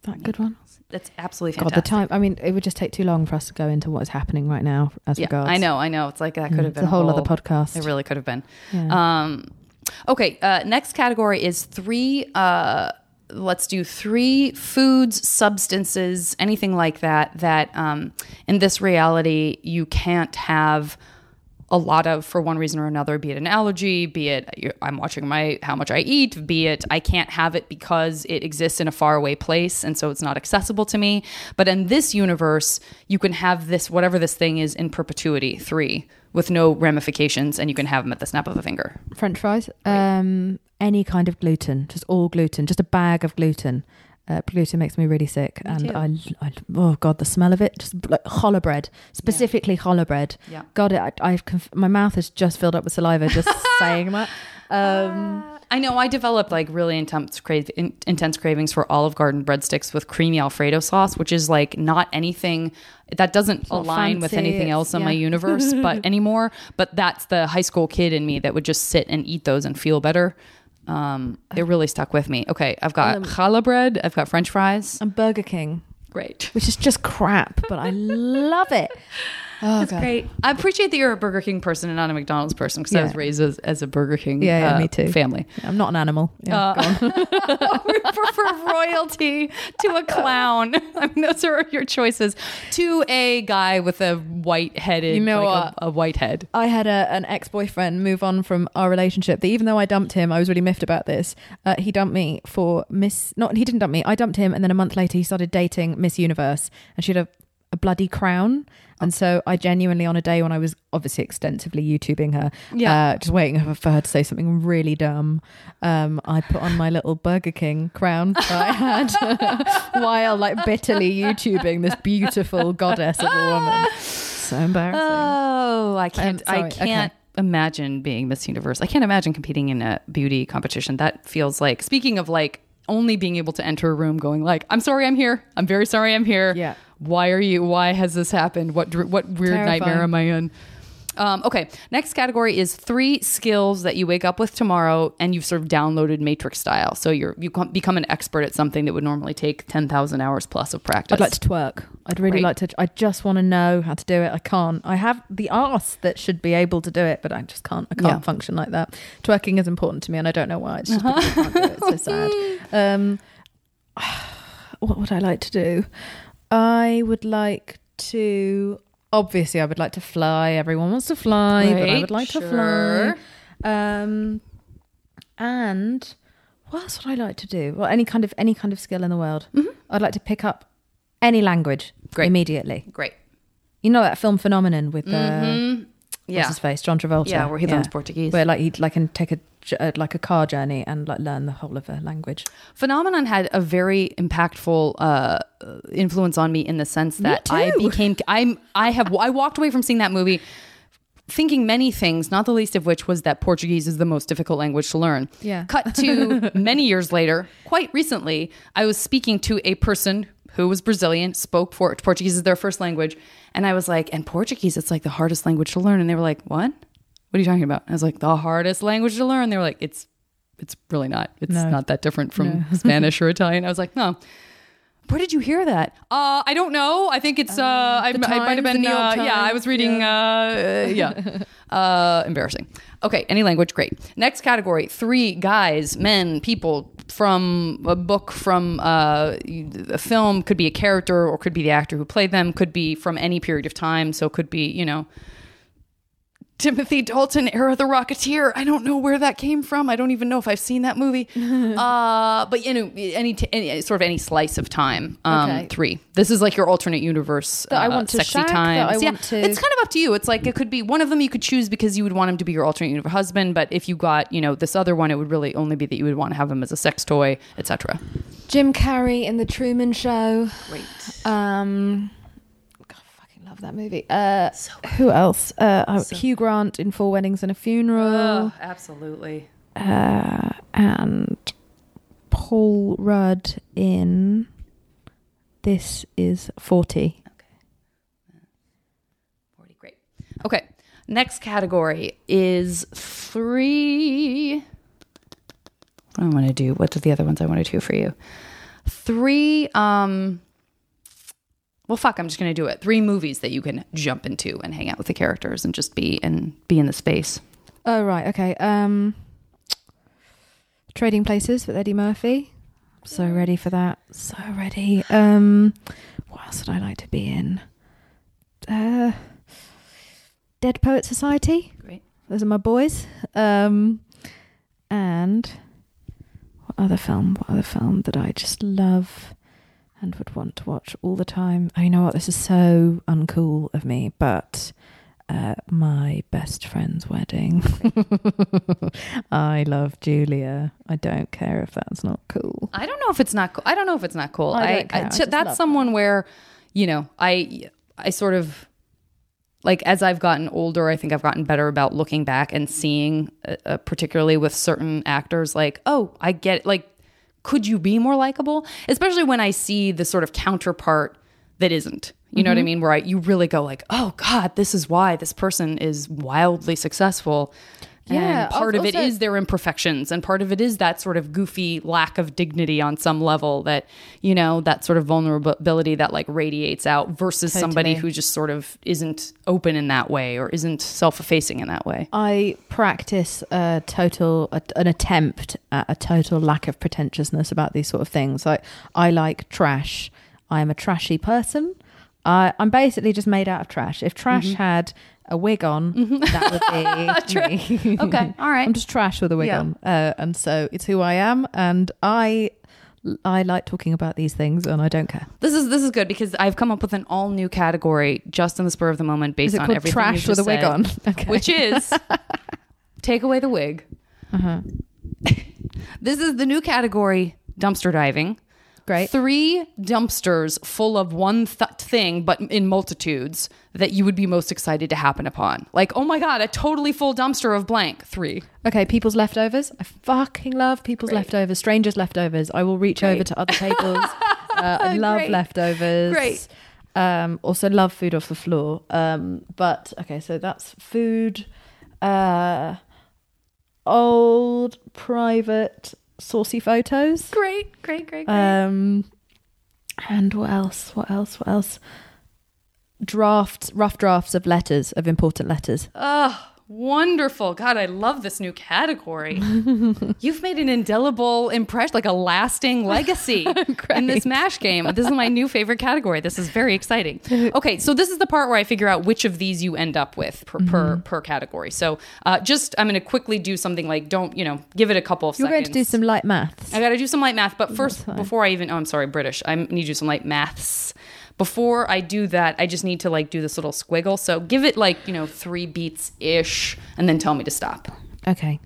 That good one. That's absolutely God, fantastic. the time. I mean, it would just take too long for us to go into what is happening right now as Yeah, regards. I know, I know. It's like that could Mm, have it's been a whole other podcast. It really could have been. Yeah. Um, okay, uh, next category is three. Uh, let's do three foods, substances, anything like that, that um, in this reality you can't have a lot of for one reason or another, be it an allergy, be it I'm watching my how much I eat, be it I can't have it because it exists in a faraway place and so it's not accessible to me. But in this universe, you can have this, whatever this thing is, in perpetuity, three, with no ramifications, and you can have them at the snap of a finger. French fries. Um, any kind of gluten, just all gluten, just a bag of gluten. Uh, gluten makes me really sick, Me and too. I, I, oh god, the smell of it, just like challah bread, specifically challah bread. Yeah. God, it, I, I've conf- my mouth is just filled up with saliva just saying that. Um, I know I developed like really intense, crave, in, intense cravings for Olive Garden breadsticks with creamy Alfredo sauce, which is like not anything that doesn't not align with fancy, anything it's- else in yeah. my universe, but anymore. But that's the high school kid in me that would just sit and eat those and feel better. Um, it really stuck with me. Okay, I've got Um, challah bread, I've got French fries. and Burger King, Great. which is just crap, but I love it. Oh, That's God. great. I appreciate that you're a Burger King person and not a McDonald's person, because I was Yeah. raised as, as a Burger King Yeah, yeah, uh, me too. family. I'm not an animal. Yeah, go on. We prefer royalty to a clown. I mean, those are your choices. To a guy with a white headed, You know like what? A, a white head. I had a, an ex-boyfriend move on from our relationship that even though I dumped him, I was really miffed about this. Uh, he dumped me for Miss... Not, he didn't dump me. I dumped him, and then a month later he started dating Miss Universe, and she had a, a bloody crown. And so I genuinely, on a day when I was obviously extensively YouTubing her, Yeah. uh, just waiting for, for her to say something really dumb, um, I put on my little Burger King crown that I had while like bitterly YouTubing this beautiful goddess of a woman. So embarrassing. Oh, I can't. Um, sorry, I can't imagine being Miss Universe. I can't imagine competing in a beauty competition. That feels like, speaking of like only being able to enter a room going like, I'm sorry I'm here. I'm very sorry I'm here. Yeah. Why are you, why has this happened? What dr- what weird Terrifying. nightmare am I in? Um, okay, next category is three skills that you wake up with tomorrow and you've sort of downloaded Matrix style. So you're you com- become an expert at something that would normally take ten thousand hours plus of practice. I'd like to twerk. I'd really Great. like to. I just want to know how to do it. I can't. I have the arse that should be able to do it, but I just can't. I can't Yeah. function like that. Twerking is important to me, and I don't know why. It's just because I can't do it. It's so sad. Um, what would I like to do? I would like to. Obviously, I would like to fly. Everyone wants to fly, but I Great, would like to sure. fly. Um, and what else would I like to do? Well, any kind of any kind of skill in the world. I'd like to pick up any language Great. immediately. Great. You know that film Phenomenon with uh, Mm-hmm. what's Yeah. his face, John Travolta. Yeah, where he learns Portuguese. Where like he'd like can take a j- uh, like a car journey and like learn the whole of a language. Phenomenon had a very impactful uh, influence on me in the sense that I too. became I'm I have I walked away from seeing that movie thinking many things, not the least of which was that Portuguese is the most difficult language to learn. Yeah. Cut to many years later, quite recently, I was speaking to a person who was Brazilian, spoke for Portuguese as their first language, and I was like, and Portuguese, it's like the hardest language to learn. And they were like, what? What are you talking about? I was like, the hardest language to learn. They were like, it's it's really not. It's No. not that different from Spanish or Italian. I was like, no. Where did you hear that? Uh, I don't know. I think it's. Uh, I, The I might have Times, been. the New York Uh, yeah, I Times, was reading. Uh, uh, yeah, uh, embarrassing. Okay, any language, great. Next category: three guys, men, people from a book, from uh, a film. Could be a character, or could be the actor who played them. Could be from any period of time. So could be, you know, Timothy Dalton era The Rocketeer. I don't know where that came from. I don't even know if I've seen that movie. uh, but you know, any, t- any sort of any slice of time. Um, Okay. Three. This is like your alternate universe. That I uh, want to sexy shag, that times. I yeah, want to- it's kind of up to you. It's like it could be one of them you could choose because you would want him to be your alternate universe husband. But if you got, you know, this other one, it would really only be that you would want to have him as a sex toy, et cetera. Jim Carrey in The Truman Show. Great. Um, God, I fucking love that movie. Uh, who else? Uh, uh, Hugh Grant in Four Weddings and a Funeral. absolutely. Uh, and Paul Rudd in This Is forty. forty, great. Okay. Next category is three. What do I want to do? What are the other ones I want to do for you? Three, um, well, fuck, I'm just going to do it. Three movies that you can jump into and hang out with the characters and just be and be in the space. Oh, right. Okay. Um, Trading Places with Eddie Murphy. So ready for that. So ready. Um, what else would I like to be in? Uh, Dead Poet Society. Great. Those are my boys. Um, and what other film? What other film that I just love and would want to watch all the time? Oh, you know what? This is so uncool of me, but uh, My Best Friend's Wedding. I love Julia. I don't care if that's not cool. I don't know if it's not cool. I don't know if it's not cool. I don't I, care. I, I t- just that's love someone where, you know, I, I sort of, like, as I've gotten older, I think I've gotten better about looking back and seeing, uh, uh, particularly with certain actors, like, oh, I get, like, could you be more likable? Especially when I see the sort of counterpart that isn't. You know mm-hmm. what I mean? Where I, you really go like, oh God, this is why this person is wildly successful. Yeah, and part also, of it is their imperfections, and part of it is that sort of goofy lack of dignity on some level, that, you know, that sort of vulnerability that like radiates out versus totally. somebody who just sort of isn't open in that way or isn't self-effacing in that way. I practice a total, a, an attempt at a total lack of pretentiousness about these sort of things. Like, I like trash. I'm a trashy person. Uh, I'm basically just made out of trash. If trash mm-hmm. had a wig on, mm-hmm. that would be me. Okay, all right. I'm just trash with a wig yeah. on, uh, and so it's who I am, and I I like talking about these things, and I don't care. This is this is good because I've come up with an all new category just in the spur of the moment based is it on called everything trash with a wig said, on, okay. which is take away the wig. Uh-huh. This is the new category: dumpster diving. Great. Three dumpsters full of one th- thing, but in multitudes, that you would be most excited to happen upon. Like, oh my God, a totally full dumpster of blank. Three. Okay, people's leftovers. I fucking love people's Great. leftovers. Strangers' leftovers. I will reach Great. over to other tables. uh, I love Great. leftovers. Great. Um, also love food off the floor. Um, but, okay, so that's food. Uh, old, private... saucy photos. Great, great, great, great. Um, and what else? What else? What else? Drafts, rough drafts of letters, of important letters. Oh, wonderful. God, I love this new category. You've made an indelible impression, like a lasting legacy in this MASH game. This is my new favorite category. This is very exciting. Okay, so this is the part where I figure out which of these you end up with per mm-hmm. per, per category. So uh, just, I'm going to quickly do something like, don't, you know, give it a couple of You're seconds. going to do some light maths. I got to do some light math. But first, before I even, oh, I'm sorry, British. I need to do some light maths. Before I do that, I just need to like do this little squiggle. So give it like, you know, three beats ish, and then tell me to stop. Okay.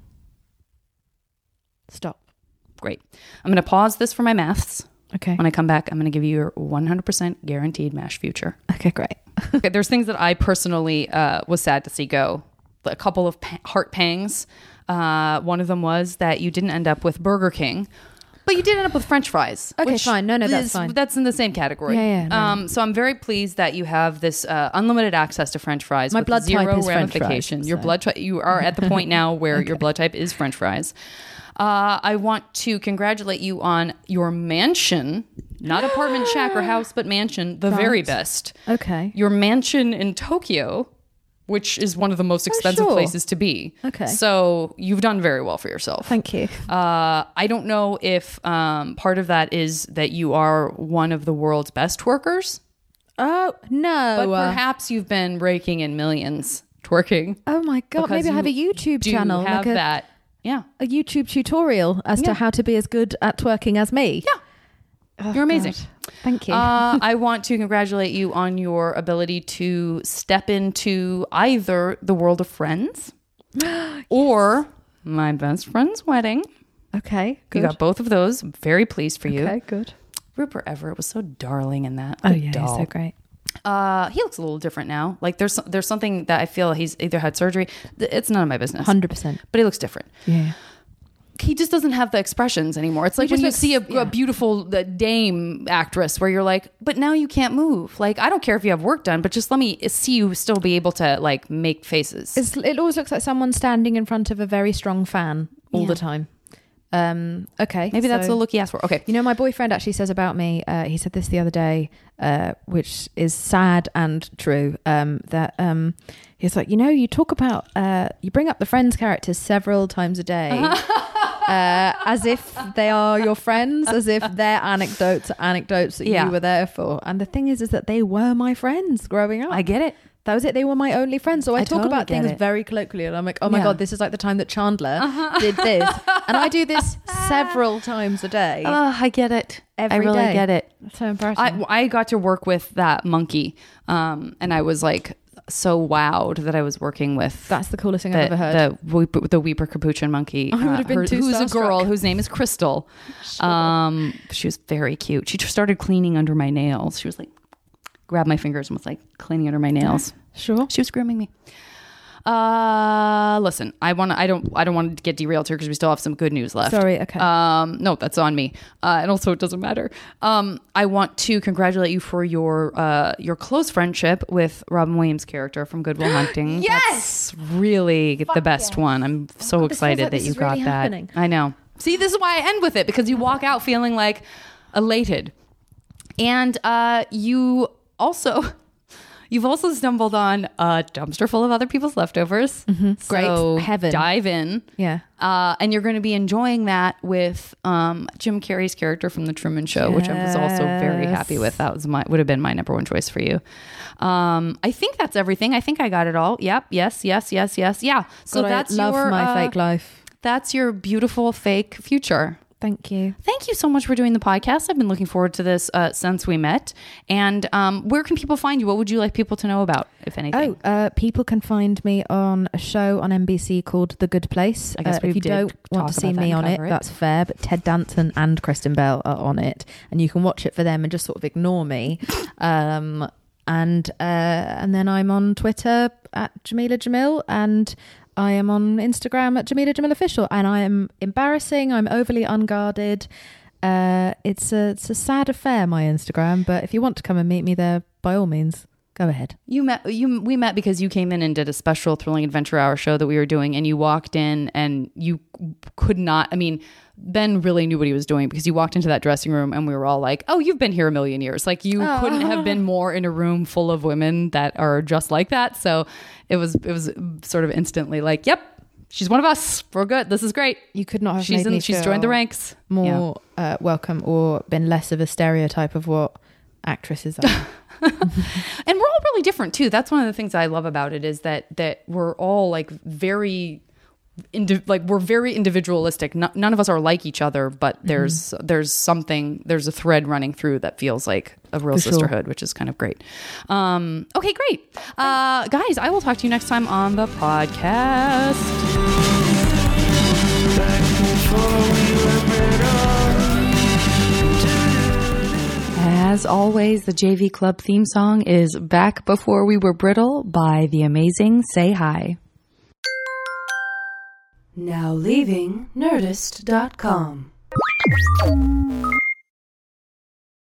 Stop. Great. I'm going to pause this for my maths. Okay. When I come back, I'm going to give you your one hundred percent guaranteed MASH future. Okay, great. Okay, there's things that I personally uh, was sad to see go. A couple of pa- heart pangs. Uh, one of them was that you didn't end up with Burger King. But you did end up with French fries. Okay, which fine. No, no, that's is, fine. That's in the same category. Yeah, yeah. No. Um, so I'm very pleased that you have this uh, unlimited access to French fries. My with blood zero type is French ramification. fries, Your so. blood type. You are at the point now where okay. your blood type is French fries. Uh, I want to congratulate you on your mansion, not apartment, shack, or house, but mansion, the right. very best. Okay. Your mansion in Tokyo, which is one of the most expensive oh, sure. places to be. Okay. So you've done very well for yourself. Thank you. Uh, I don't know if um, part of that is that you are one of the world's best twerkers. Oh, no. But perhaps you've been raking in millions twerking. Oh my God. Maybe I have a YouTube do channel. have like a, that. Yeah. A YouTube tutorial as yeah. to how to be as good at twerking as me. Yeah. Oh, You're amazing. God. Thank you. uh, I want to congratulate you on your ability to step into either the world of Friends yes. or My Best Friend's Wedding. Okay, good. You got both of those. Very pleased for you. Okay, good. Rupert Everett was so darling in that. Oh, Good yeah, doll. he's so great. Uh, he looks a little different now. Like there's there's something that I feel he's either had surgery. It's none of my business. one hundred percent. But he looks different. Yeah. He just doesn't have the expressions anymore. It's like He when you looks, see a, yeah. a beautiful uh, dame actress where you're like, but now you can't move. Like, I don't care if you have work done, but just let me see you still be able to like make faces. It's, it always looks like someone standing in front of a very strong fan all Yeah. the time. Um, okay. Maybe that's so- the look he asked for. Okay. You know, my boyfriend actually says about me, uh, he said this the other day, uh, which is sad and true, um, that um, he's like, you know, you talk about, uh, you bring up the Friends characters several times a day. Uh, as if they are your friends, as if their anecdotes are anecdotes that Yeah. you were there for. And the thing is, is that they were my friends growing up. I get it. That was it. They were my only friends. So I, I talk totally about get things it. very colloquially. And I'm like, oh my Yeah. God, this is like the time that Chandler Uh-huh. did this. And I do this several times a day. Oh, I get it. Every I really day. get it. so embarrassing. I, I got to work with that monkey. Um, and I was like so wowed that I was working with That's the coolest thing the, I've ever heard. the, weep- the Weeper Capuchin monkey. I would have been her- too who's a girl starstruck. whose name is Crystal. Um, she was very cute. She just started cleaning under my nails. She was like, grabbed my fingers and was like cleaning under my nails. Sure. She was grooming me. Uh, listen, I want to, I don't, I don't want to get derailed here because we still have some good news left. Sorry, okay. Um, no, that's on me. Uh, and also it doesn't matter. Um, I want to congratulate you for your, uh, your close friendship with Robin Williams' character from Good Will Hunting. Yes! That's really the best one. I'm so God, this feels excited like that this you is got really that. happening. I know. See, this is why I end with it, because you walk out feeling like elated. And, uh, you also, you've also stumbled on a dumpster full of other people's leftovers. Great. So Heaven. dive in. Yeah. Uh, and you're going to be enjoying that with um, Jim Carrey's character from The Truman Show, which I was also very happy with. That was my would have been my number one choice for you. Um, I think that's everything. I think I got it all. Yep. Yes. Yes. Yes. Yes. Yeah. So God, I that's love your my uh, fake life. That's your beautiful fake future. Thank you. Thank you so much for doing the podcast. I've been looking forward to this uh, since we met. And um, where can people find you? What would you like people to know about, if anything? Oh, uh, people can find me on a show on N B C called The Good Place. I guess uh, we if you did don't want talk to see about that me and on it, cover it. that's fair. But Ted Danson and Kristen Bell are on it, and you can watch it for them and just sort of ignore me. um, and uh, and then I'm on Twitter at Jamila Jamil, and I am on Instagram at Jamila Jamil Official, and I am embarrassing. I'm overly unguarded. Uh, it's a it's a sad affair, my Instagram. But if you want to come and meet me there, by all means, go ahead. You met you we met because you came in and did a special Thrilling Adventure Hour show that we were doing, and you walked in and you could not, I mean, Ben really knew what he was doing because you walked into that dressing room and we were all like, oh, you've been here a million years. Like you Oh. couldn't have been more in a room full of women that are just like that. So it was it was sort of instantly like, yep, she's one of us. We're good. This is great. You could not have She's made in, me she's feel joined the ranks. more uh, welcome or been less of a stereotype of what actresses are. And we're all really different too. That's one of the things I love about it is that that we're all like very indi- like we're very individualistic. No, none of us are like each other, but there's Mm-hmm. there's something there's a thread running through that feels like a real For sure. sisterhood, which is kind of great. Um, okay, great, uh, guys. I will talk to you next time on the podcast. As always, the J V Club theme song is Back Before We Were Brittle by the amazing Say Hi. Now leaving Nerdist dot com.